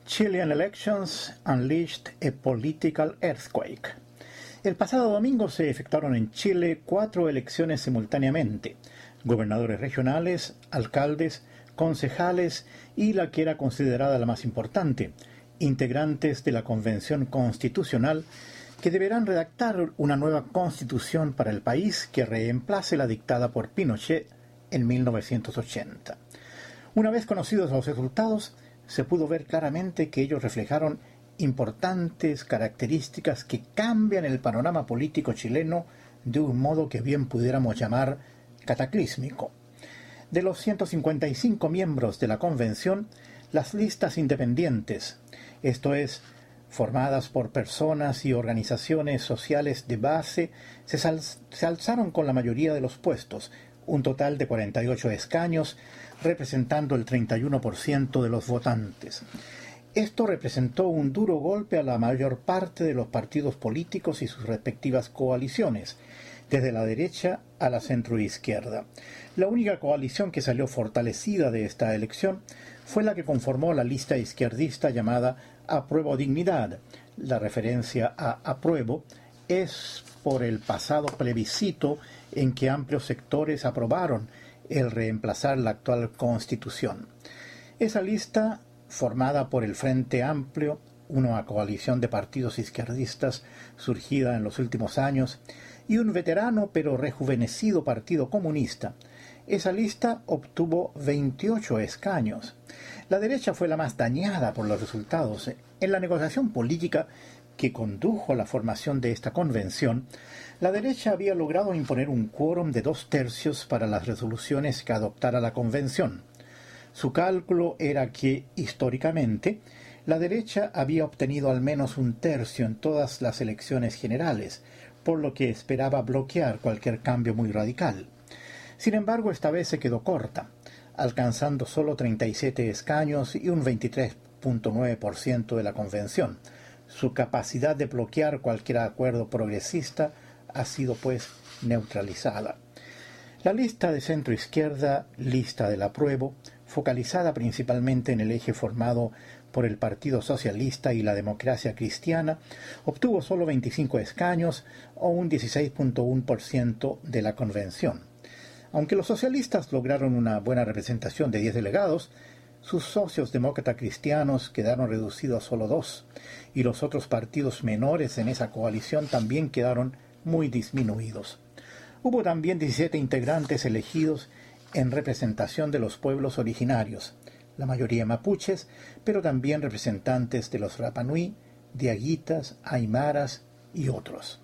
Chilean elections unleashed a political earthquake. El pasado domingo se efectuaron en Chile cuatro elecciones simultáneamente: gobernadores regionales, alcaldes, concejales y la que era considerada la más importante, integrantes de la Convención Constitucional, que deberán redactar una nueva constitución para el país que reemplace la dictada por Pinochet en mil novecientos ochenta. Una vez conocidos los resultados, se pudo ver claramente que ellos reflejaron importantes características que cambian el panorama político chileno de un modo que bien pudiéramos llamar cataclísmico. De los ciento cincuenta y cinco miembros de la convención, las listas independientes, esto es, formadas por personas y organizaciones sociales de base, se, sal- se alzaron con la mayoría de los puestos, un total de cuarenta y ocho escaños, representando el treinta y uno por ciento de los votantes. Esto representó un duro golpe a la mayor parte de los partidos políticos y sus respectivas coaliciones, desde la derecha a la centroizquierda. La única coalición que salió fortalecida de esta elección fue la que conformó la lista izquierdista llamada Apruebo Dignidad. La referencia a apruebo es por el pasado plebiscito en que amplios sectores aprobaron el reemplazar la actual Constitución. Esa lista, formada por el Frente Amplio, una coalición de partidos izquierdistas surgida en los últimos años, y un veterano pero rejuvenecido Partido Comunista, esa lista obtuvo veintiocho escaños. La derecha fue la más dañada por los resultados. En la negociación política que condujo a la formación de esta convención, la derecha había logrado imponer un quórum de dos tercios para las resoluciones que adoptara la convención. Su cálculo era que, históricamente, la derecha había obtenido al menos un tercio en todas las elecciones generales, por lo que esperaba bloquear cualquier cambio muy radical. Sin embargo, esta vez se quedó corta, alcanzando solo treinta y siete escaños y un veintitrés punto nueve por ciento de la convención. Su capacidad de bloquear cualquier acuerdo progresista ha sido, pues, neutralizada. La lista de centro-izquierda, lista del apruebo, focalizada principalmente en el eje formado por el Partido Socialista y la Democracia Cristiana, obtuvo solo veinticinco escaños o un dieciséis punto uno por ciento de la convención. Aunque los socialistas lograron una buena representación de diez delegados, sus socios demócratas cristianos quedaron reducidos a solo dos, y los otros partidos menores en esa coalición también quedaron muy disminuidos. Hubo también diecisiete integrantes elegidos en representación de los pueblos originarios, la mayoría mapuches, pero también representantes de los Rapa Nui, diaguitas, aymaras y otros.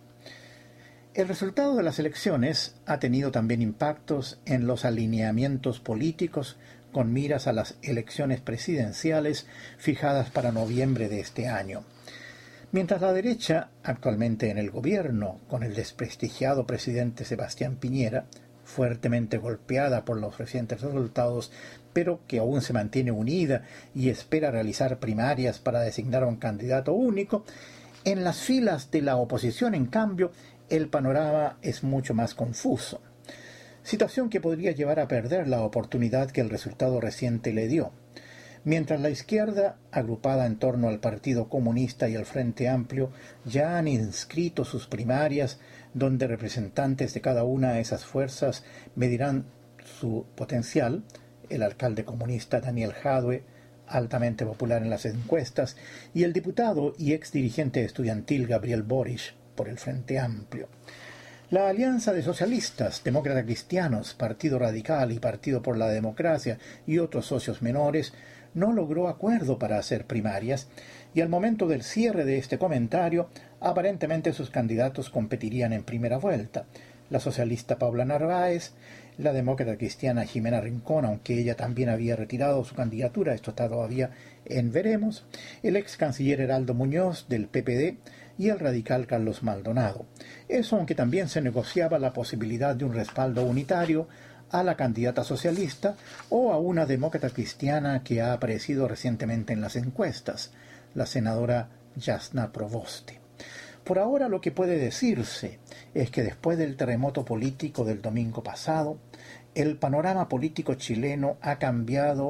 El resultado de las elecciones ha tenido también impactos en los alineamientos políticos con miras a las elecciones presidenciales fijadas para noviembre de este año. Mientras la derecha, actualmente en el gobierno, con el desprestigiado presidente Sebastián Piñera, fuertemente golpeada por los recientes resultados, pero que aún se mantiene unida y espera realizar primarias para designar a un candidato único, en las filas de la oposición, en cambio, el panorama es mucho más confuso. Situación que podría llevar a perder la oportunidad que el resultado reciente le dio. Mientras la izquierda, agrupada en torno al Partido Comunista y el Frente Amplio, ya han inscrito sus primarias, donde representantes de cada una de esas fuerzas medirán su potencial, el alcalde comunista Daniel Jadwe, altamente popular en las encuestas, y el diputado y ex dirigente estudiantil Gabriel Boric, por el Frente Amplio. La alianza de socialistas, demócratas cristianos, Partido Radical y Partido por la Democracia y otros socios menores no logró acuerdo para hacer primarias, y al momento del cierre de este comentario, aparentemente sus candidatos competirían en primera vuelta. La socialista Paula Narváez, la demócrata cristiana Jimena Rincón, aunque ella también había retirado su candidatura, esto está todavía en veremos, el ex canciller Heraldo Muñoz del P P D y el radical Carlos Maldonado. Eso aunque también se negociaba la posibilidad de un respaldo unitario a la candidata socialista o a una demócrata cristiana que ha aparecido recientemente en las encuestas, la senadora Jasna Provoste. Por ahora lo que puede decirse es que después del terremoto político del domingo pasado, el panorama político chileno ha cambiado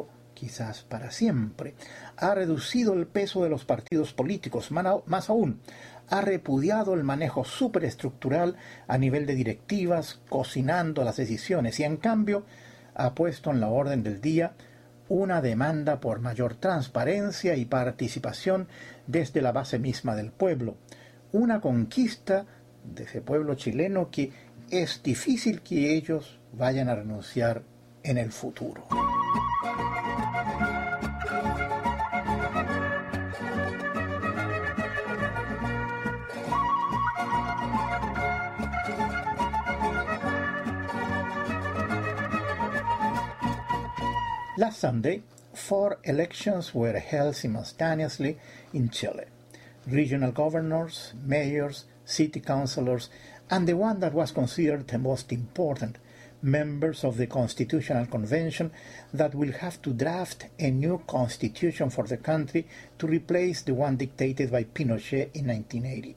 quizás para siempre. Ha reducido el peso de los partidos políticos, más aún, ha repudiado el manejo superestructural a nivel de directivas, cocinando las decisiones, y en cambio ha puesto en la orden del día una demanda por mayor transparencia y participación desde la base misma del pueblo. Una conquista de ese pueblo chileno que es difícil que ellos vayan a renunciar en el futuro. Last Sunday, four elections were held simultaneously in Chile. Regional governors, mayors, city councilors, and the one that was considered the most important, members of the Constitutional Convention that will have to draft a new constitution for the country to replace the one dictated by Pinochet in nineteen eighty.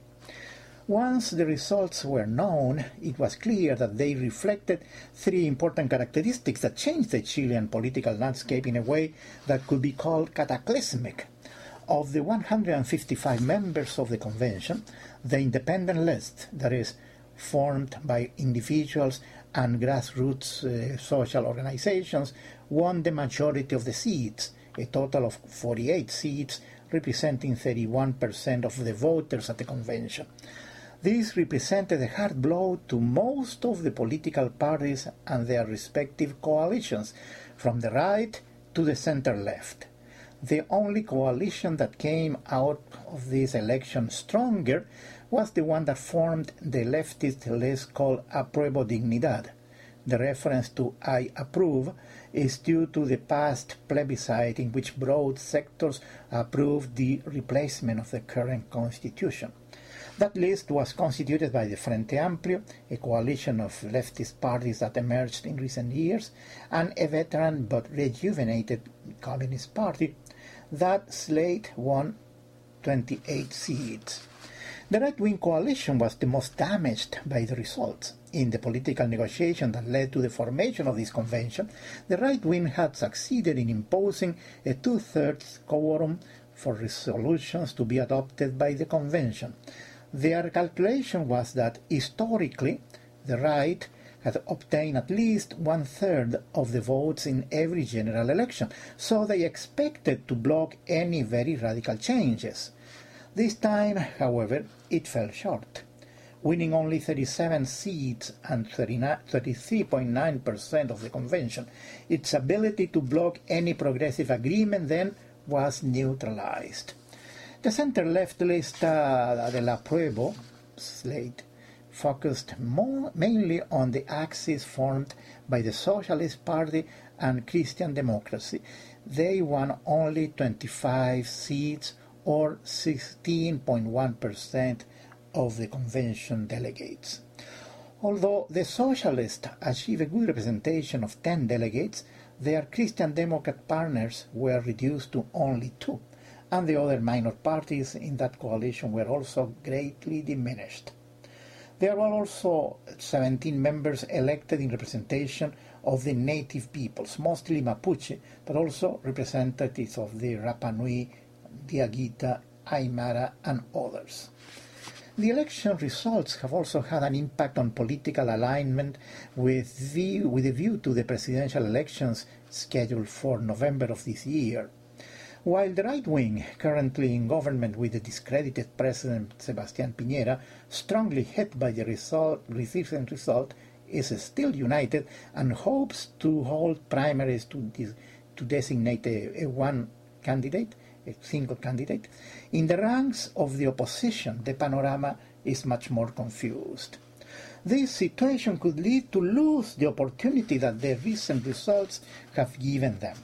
Once the results were known, it was clear that they reflected three important characteristics that changed the Chilean political landscape in a way that could be called cataclysmic. Of the one hundred fifty-five members of the convention, the independent list, that is, formed by individuals and grassroots uh, social organizations, won the majority of the seats, a total of forty-eight seats, representing thirty-one percent of the voters at the convention. This represented a hard blow to most of the political parties and their respective coalitions, from the right to the center-left. The only coalition that came out of this election stronger was the one that formed the leftist list called Apruebo Dignidad. The reference to I approve is due to the past plebiscite in which broad sectors approved the replacement of the current constitution. That list was constituted by the Frente Amplio, a coalition of leftist parties that emerged in recent years, and a veteran but rejuvenated Communist Party. That slate won twenty-eight seats. The right-wing coalition was the most damaged by the results. In the political negotiation that led to the formation of this convention, the right wing had succeeded in imposing a two-thirds quorum for resolutions to be adopted by the convention. Their calculation was that, historically, the right had obtained at least one-third of the votes in every general election, so they expected to block any very radical changes. This time, however, it fell short. Winning only thirty-seven seats and thirty-three point nine percent of the convention, its ability to block any progressive agreement then was neutralized. The center-left lista del Apruebo slate focused more, mainly on the axis formed by the Socialist Party and Christian Democracy. They won only twenty-five seats, or sixteen point one percent of the convention delegates. Although the Socialists achieved a good representation of ten delegates, their Christian Democrat partners were reduced to only two, and the other minor parties in that coalition were also greatly diminished. There were also seventeen members elected in representation of the native peoples, mostly Mapuche, but also representatives of the Rapa Nui, Diaguita, Aymara, and others. The election results have also had an impact on political alignment with, view, with a view to the presidential elections scheduled for November of this year. While the right wing, currently in government with the discredited President Sebastián Piñera, strongly hit by the result, recent result, is still united and hopes to hold primaries to, to designate a, a one candidate, a single candidate. In the ranks of the opposition, the panorama is much more confused. This situation could lead to lose the opportunity that the recent results have given them.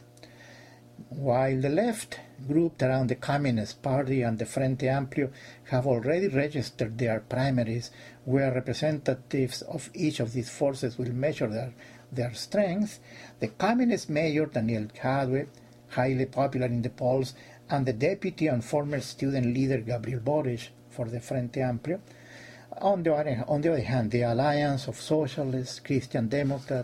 While the left, grouped around the Communist Party and the Frente Amplio, have already registered their primaries, where representatives of each of these forces will measure their, their strength, the Communist mayor Daniel Jadwe, highly popular in the polls, and the deputy and former student leader Gabriel Boric for the Frente Amplio. On the other, on the other hand, the alliance of socialists, Christian Democrats,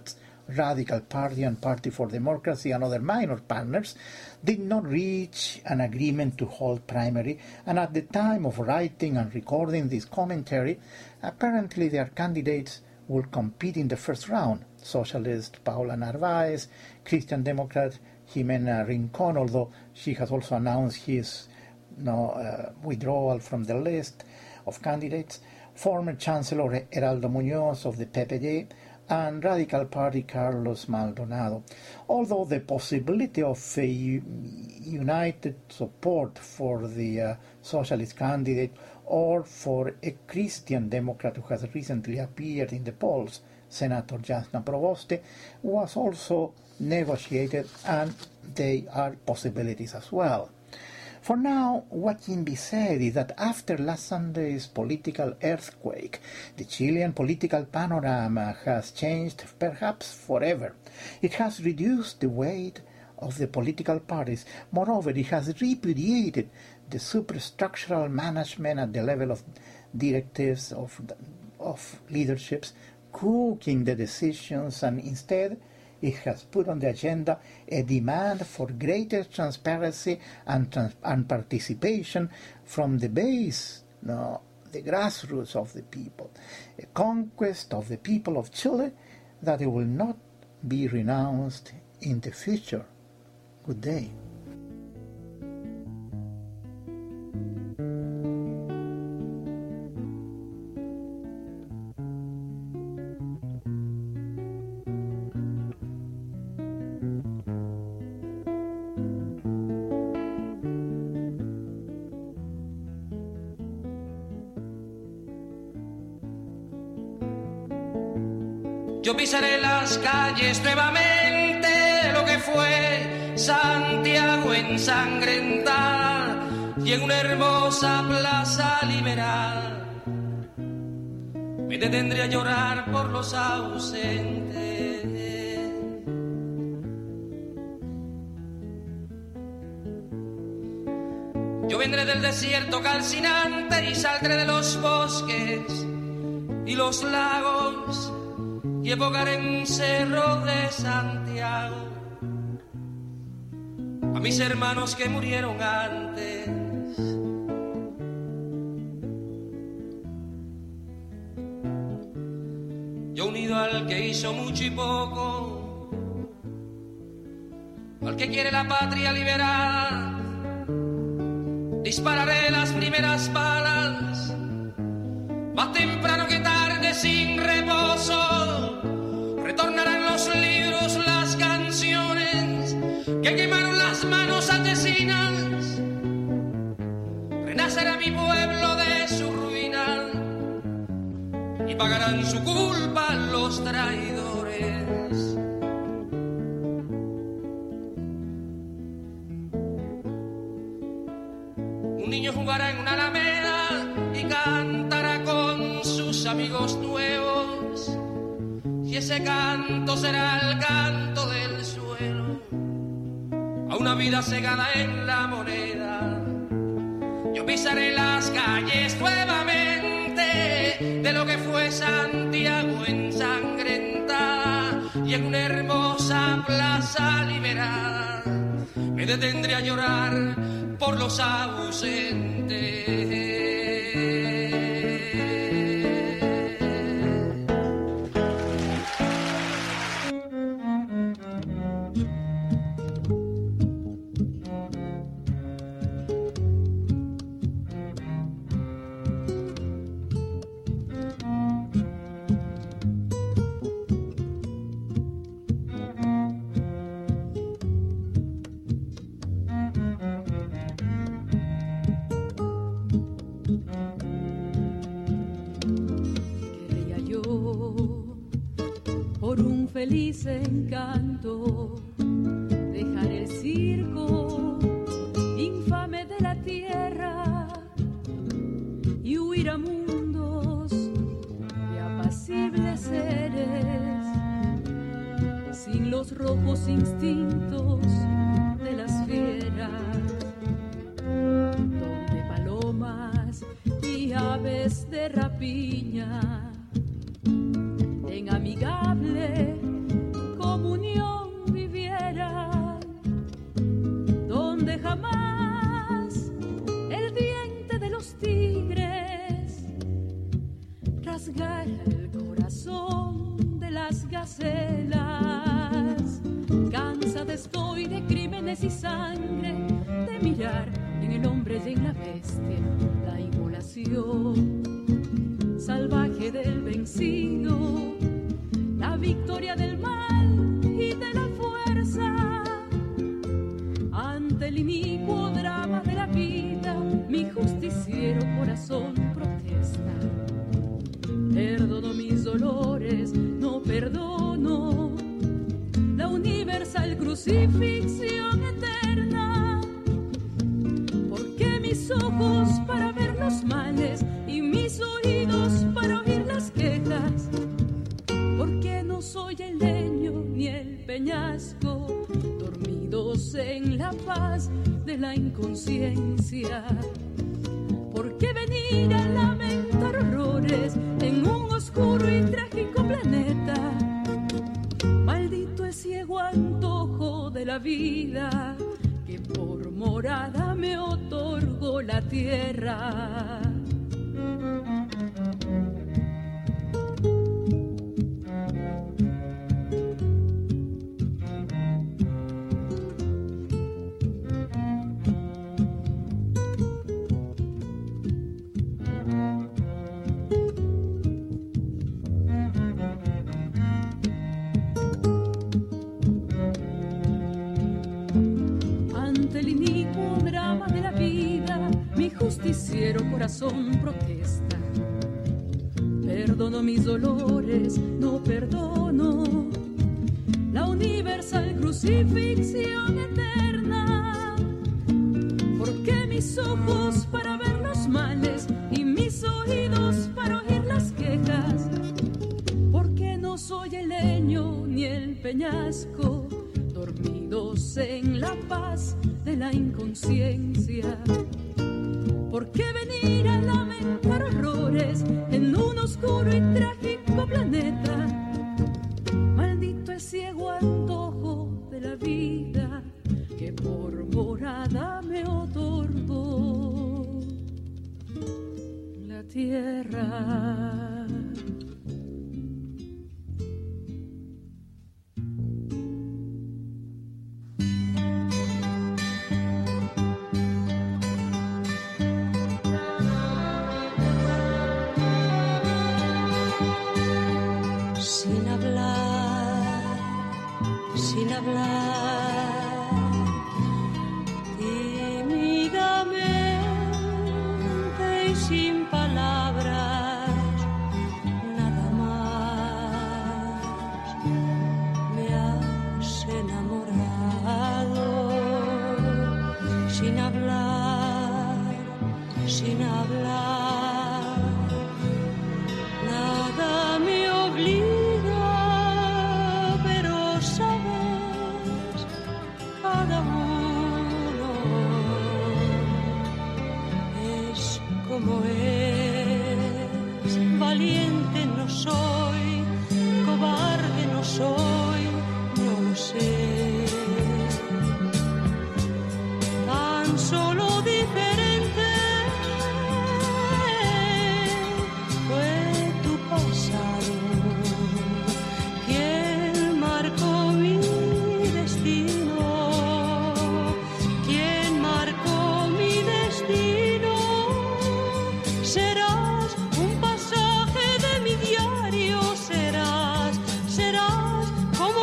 Radical Party and Party for Democracy and other minor partners did not reach an agreement to hold primary, and at the time of writing and recording this commentary, apparently their candidates will compete in the first round. Socialist Paula Narváez, Christian Democrat Jimena Rincón, although she has also announced his no, uh, withdrawal from the list of candidates, former Chancellor Heraldo Muñoz of the P P D, and Radical Party Carlos Maldonado. Although the possibility of a united support for the uh, socialist candidate or for a Christian Democrat who has recently appeared in the polls, Senator Jasna Proboste, was also negotiated, and they are possibilities as well. For now, what can be said is that after last Sunday's political earthquake, the Chilean political panorama has changed perhaps forever. It has reduced the weight of the political parties. Moreover, it has repudiated the superstructural management at the level of directives of, of leaderships, cooking the decisions, and instead it has put on the agenda a demand for greater transparency and, trans- and participation from the base, no, the grassroots of the people, a conquest of the people of Chile that it will not be renounced in the future. Good day. Yo pisaré las calles nuevamente, lo que fue Santiago ensangrentada, y en una hermosa plaza liberal me detendré a llorar por los ausentes. Yo vendré del desierto calcinante y saldré de los bosques y los lagos y evocaré en Cerro de Santiago a mis hermanos que murieron antes. Yo unido al que hizo mucho y poco, al que quiere la patria liberada, dispararé las primeras balas, más temprano que tarde sin reposo. Retornarán los libros, las canciones que quemaron las manos asesinas. Renacerá mi pueblo de su ruina y pagarán su culpa los traidores. Un niño jugará en una alameda y cantará con sus amigos nuevos, y ese canto será el canto del suelo a una vida cegada en la moneda. Yo pisaré las calles nuevamente de lo que fue Santiago ensangrentada, y en una hermosa plaza liberada me detendré a llorar por los ausentes. Feliz encanto, dejar el circo infame de la tierra y huir a mundos de apacibles seres, sin los rojos instintos de las fieras, donde palomas y aves de rapiña en amigable rasgar el corazón de las gacelas. Cansada estoy de crímenes y sangre, de mirar en el hombre y en la bestia la inmolación salvaje del vencido, la victoria del mal y de la fuerza. Ante el inicuo drama de la vida, mi justiciero corazón protesta. Perdono mis dolores, no perdono la universal crucifixión eterna. Porque mis ojos para ver los males y mis oídos para oír las quejas. Porque no soy el leño ni el peñasco, dormidos en la paz de la inconsciencia. ¿Por qué venir a lamentar horrores en un oscuro y trágico planeta? Maldito es ciego antojo de la vida que por morada me otorgó la tierra. Justiciero corazón protesta. Perdono mis dolores, no perdono la universal crucifixión eterna. Porque mis ojos para ver los males y mis oídos para oír las quejas. Porque no soy el leño ni el peñasco, dormidos en la paz de la inconsciencia. ¿Por qué venir a lamentar horrores en un oscuro y trágico planeta? Maldito es ciego antojo de la vida que por morada me otorgó la tierra. Sin hablar, tímidamente y sin palabras, nada más me has enamorado. Sin hablar, sin hablar, nada me obliga. Como es, valiente no soy, cobarde no soy, no lo sé. Tan solo diferente fue tu pasado, quien marcó mi destino, quien marcó mi destino. Serás un pasaje de mi diario, serás, serás como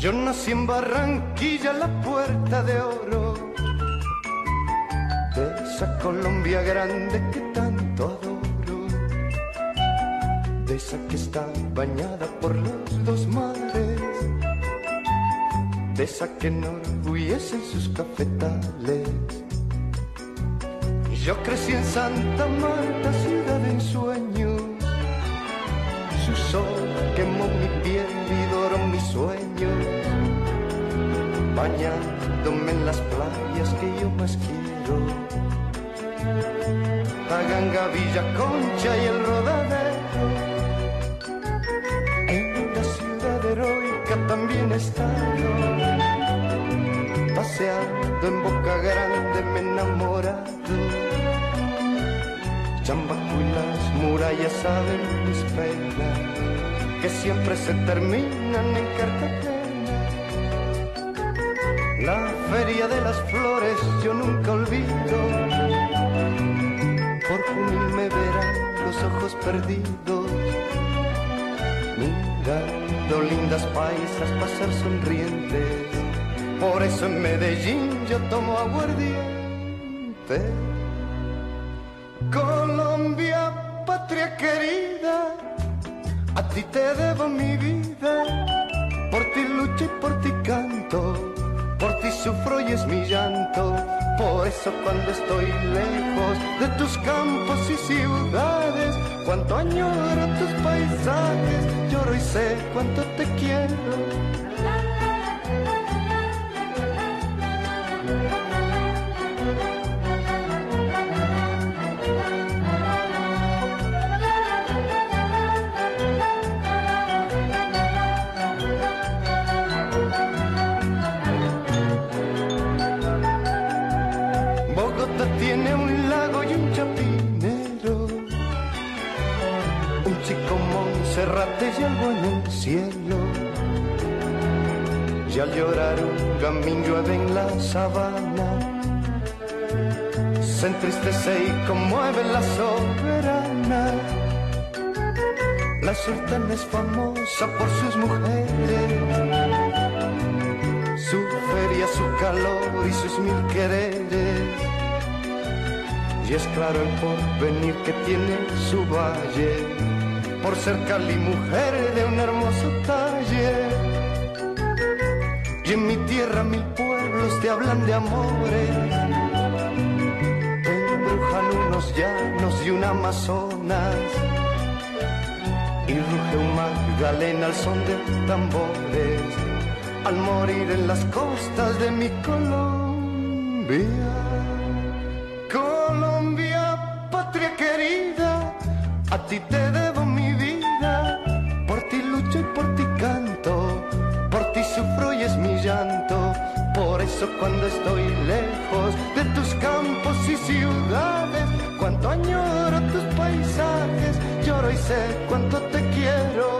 Yo nací en Barranquilla, la Puerta de Oro, de esa Colombia grande que tanto adoro, de esa que está bañada por los dos mares, de esa que enorgullece en sus cafetales. Yo crecí en Santa Marta, ciudad de ensueños, su sol quemó mi piel y doró mis sueños, bañándome en las playas que yo más quiero. Taganga, Villa Concha y el Rodadero. En la ciudad heroica también he estado, paseando en Boca Grande me he enamorado. Chambacu y las murallas saben mis penas, que siempre se terminan en Cartagena. La feria de las flores yo nunca olvido, por Junín me verán los ojos perdidos, mirando lindas paisas pasar sonrientes. Por eso en Medellín yo tomo aguardiente. Colombia, patria querida, a ti te debo mi vida, por ti lucho y por ti canto, por ti sufro y es mi llanto. Por eso cuando estoy lejos de tus campos y ciudades, cuánto añoro tus paisajes, lloro y sé cuánto te quiero. Tiene un lago y un chapinero, un chico Monserrate y algo en el cielo. Y al llorar un gamín llueve en la sabana, se entristece y conmueve la soberana. La sultana es famosa por sus mujeres, su feria, su calor y sus mil quereres. Y es claro el porvenir que tiene su valle, por ser Cali mujer de un hermoso talle. Y en mi tierra mil pueblos te hablan de amores, te embrujan unos llanos y un Amazonas, y ruge un Magdalena al son de tambores, al morir en las costas de mi Colombia. Colombia, patria querida, a ti te debo mi vida, por ti lucho y por ti canto, por ti sufro y es mi llanto. Por eso cuando estoy lejos de tus campos y ciudades, cuánto añoro tus paisajes, lloro y sé cuánto te quiero.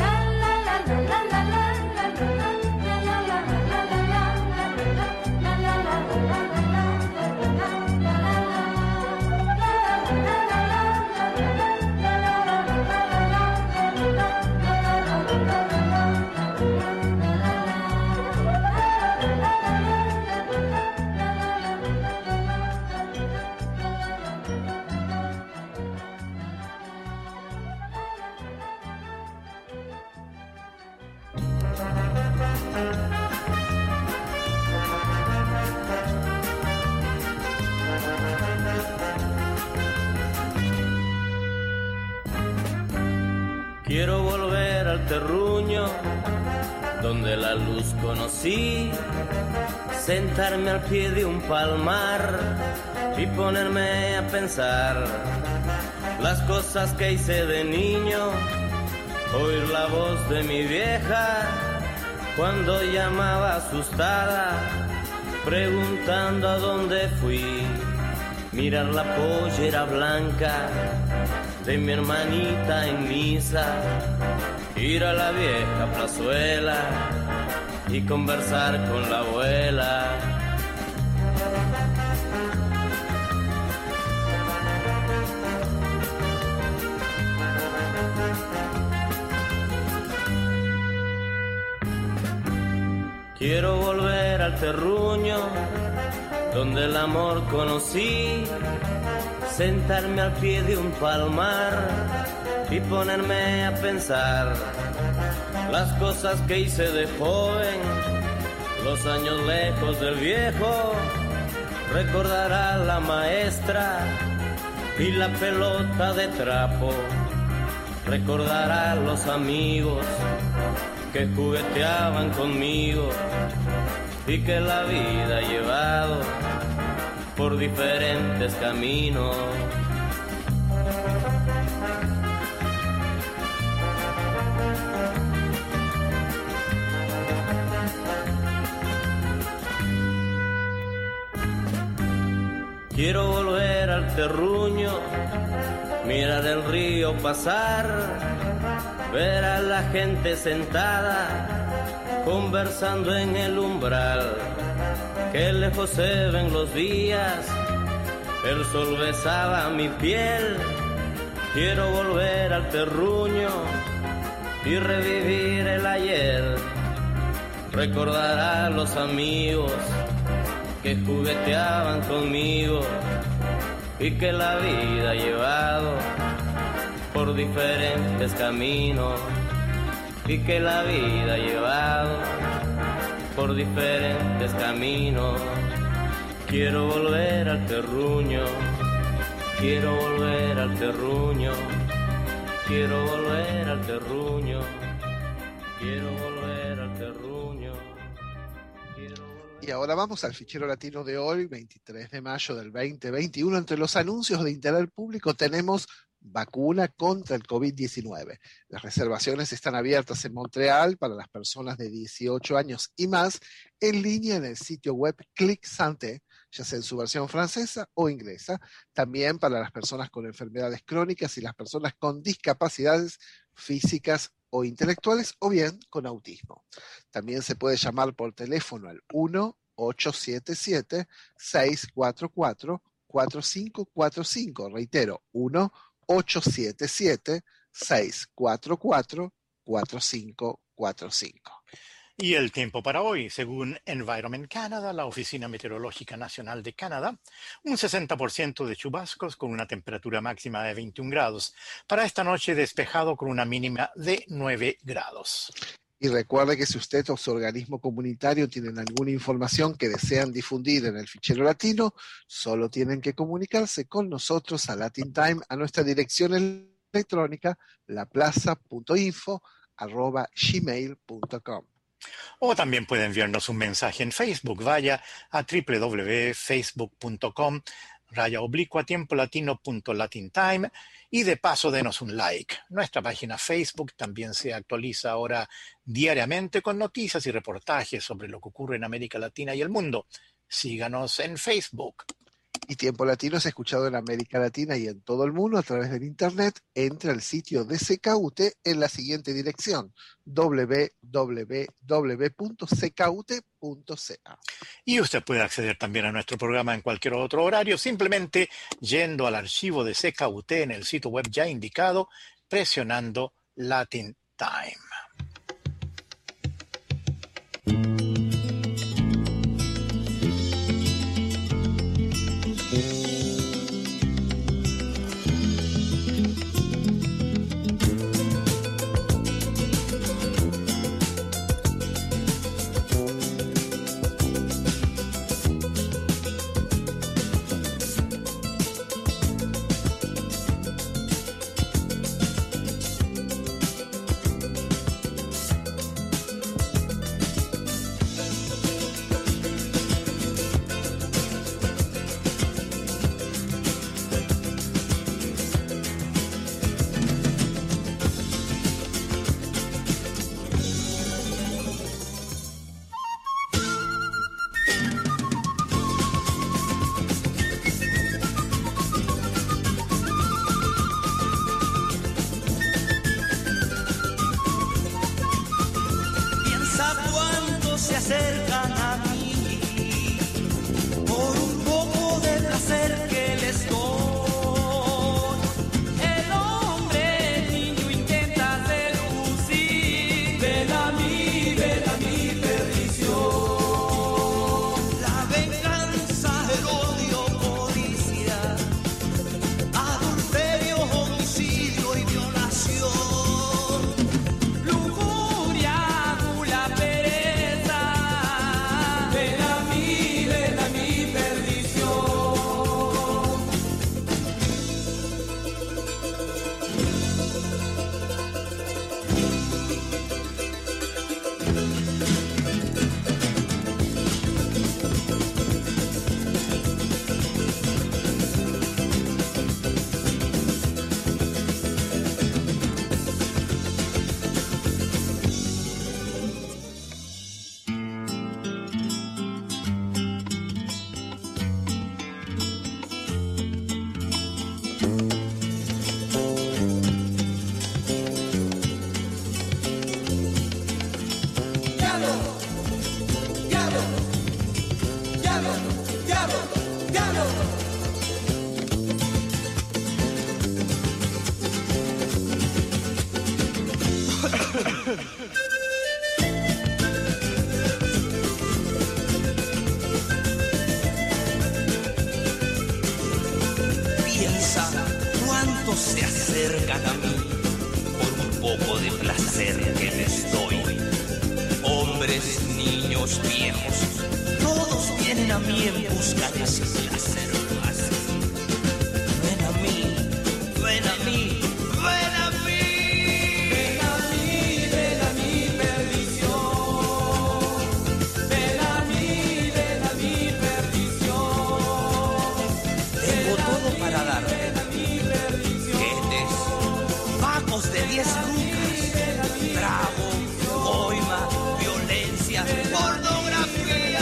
Quiero volver al terruño donde la luz conocí, sentarme al pie de un palmar y ponerme a pensar las cosas que hice de niño, oír la voz de mi vieja cuando llamaba asustada, preguntando a dónde fui, mirar la pollera blanca de mi hermanita en misa, ir a la vieja plazuela y conversar con la abuela. Quiero volver al terruño donde el amor conocí, sentarme al pie de un palmar y ponerme a pensar las cosas que hice de joven, los años lejos del viejo. Recordará la maestra y la pelota de trapo, recordará los amigos que jugueteaban conmigo y que la vida ha llevado por diferentes caminos. Quiero volver al terruño, mirar el río pasar, ver a la gente sentada, conversando en el umbral. Qué lejos se ven los días, el sol besaba mi piel. Quiero volver al terruño y revivir el ayer, recordar a los amigos que jugueteaban conmigo y que la vida ha llevado por diferentes caminos, y que la vida ha llevado por diferentes caminos. Quiero volver al terruño, quiero volver al terruño, quiero volver al terruño, quiero volver al terruño. Y ahora vamos al fichero latino de hoy, veintitrés de mayo del veinte veintiuno. Entre los anuncios de interés público tenemos vacuna contra el COVID diecinueve. Las reservaciones están abiertas en Montreal para las personas de dieciocho años y más, en línea en el sitio web Clic Santé, ya sea en su versión francesa o inglesa. También para las personas con enfermedades crónicas y las personas con discapacidades físicas o intelectuales, o bien con autismo. También se puede llamar por teléfono al uno ocho siete siete, seis cuatro cuatro, cuatro cinco cuatro cinco. Reitero, uno ocho siete siete, seis cuatro cuatro, cuatro cinco cuatro cinco. Y el tiempo para hoy, según Environment Canada, la Oficina Meteorológica Nacional de Canadá, un sesenta por ciento de chubascos con una temperatura máxima de veintiún grados. Para esta noche despejado con una mínima de nueve grados. Y recuerde que si usted o su organismo comunitario tienen alguna información que desean difundir en el fichero latino, solo tienen que comunicarse con nosotros a Latin Time a nuestra dirección electrónica laplaza punto info arroba gmail punto com. O también puede enviarnos un mensaje en Facebook. Vaya a doble u doble u doble u punto facebook punto com raya oblicua tiempo latino punto latin time y de paso denos un like. Nuestra página Facebook también se actualiza ahora diariamente con noticias y reportajes sobre lo que ocurre en América Latina y el mundo. Síganos en Facebook. Y Tiempo Latino es escuchado en América Latina y en todo el mundo a través del Internet. Entra al sitio de C K U T en la siguiente dirección: doble u doble u doble u punto c k u t punto c a. Y usted puede acceder también a nuestro programa en cualquier otro horario, simplemente yendo al archivo de C K U T en el sitio web ya indicado, presionando Latin Time. Ven a mí, ven a mi perdición. Piensa cuánto se acercan a mí por un poco de placer que les doy. Hombres, niños, viejos, todos vienen a mí en busca de ese placer fácil. Ven a mí, ven a mí, ven a mí. Ven a mí, ven a mi perdición. Ven a mí, ven a mi perdición. Tengo todo para darte. Quetes, pacos de diez lucas, trago, coima, violencia, pornografía.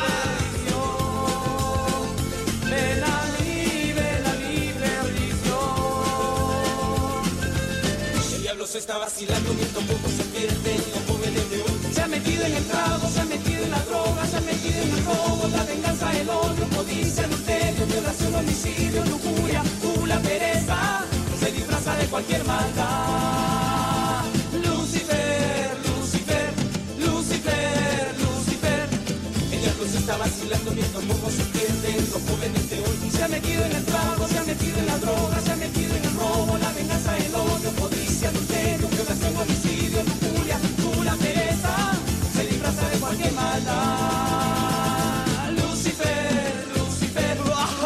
Ven a mí, ven a mi perdición. El diablo se está vacilando mientras poco se pierden los jóvenes de hoy. Se ha metido en el trago, se ha metido en la droga, se ha metido en el robo, la venganza, el odio, codicia, adulterio, violación, homicidio, lujuria, gula, pereza. Se disfraza de cualquier maldad. Lucifer, Lucifer, Lucifer, Lucifer. El diablo se está vacilando mientras poco se pierden los jóvenes de hoy. Se ha metido en el trago, se ha metido en la droga, se ha metido en el robo, la venganza, el odio, codicia, adulterio, violación, homicidio, lujuria, gula, pereza. Se disfraza de cualquier maldad. Lucifer, Lucifer,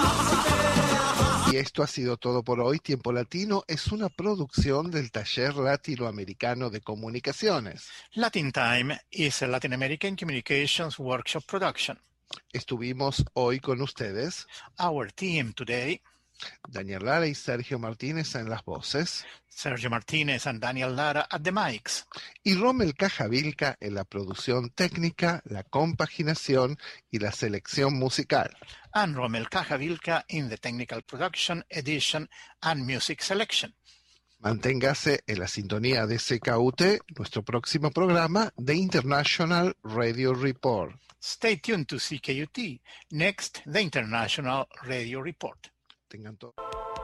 Y esto ha sido todo por hoy. Tiempo Latino es una producción del Taller Latinoamericano de Comunicaciones. Latin Time is a Latin American Communications Workshop production. Estuvimos hoy con ustedes Our team today, Daniel Lara y Sergio Martínez en las voces, Sergio Martínez and Daniel Lara at the mics, y Rommel Cajavilca en la producción técnica, la compaginación y la selección musical. and Rommel Cajavilca in the technical production, edition, and music selection. Manténgase en la sintonía de C K U T, nuestro próximo programa de International Radio Report. Stay tuned to C K U T. Next, the International Radio Report. Tengan todo.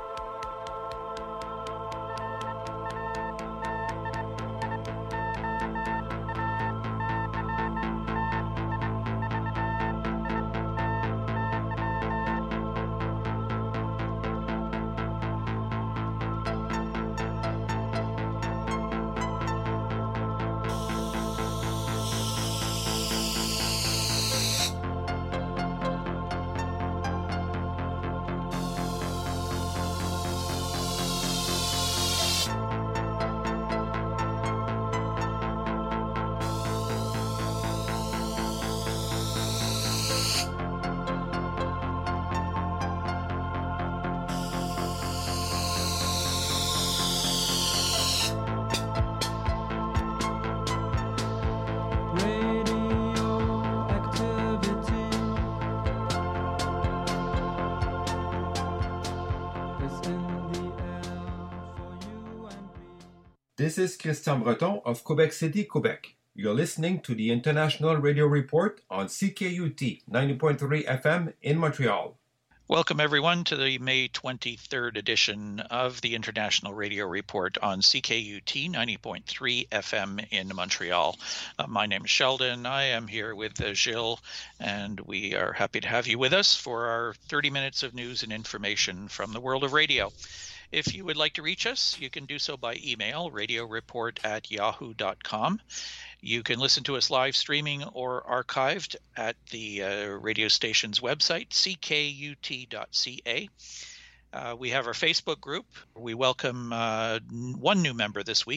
This is Christian Breton of Quebec City, Quebec. You're listening to the International Radio Report on C K U T ninety point three F M in Montreal. Welcome, everyone, to the May twenty-third edition of the International Radio Report on C K U T ninety point three F M in Montreal. Uh, my name is Sheldon. I am here with uh, Gilles, and we are happy to have you with us for our thirty minutes of news and information from the world of radio. If you would like to reach us, you can do so by email, radioreport at yahoo dot com. You can listen to us live streaming or archived at the uh, radio station's website, c k u t dot c a. Uh, we have our Facebook group. We welcome uh, one new member this week.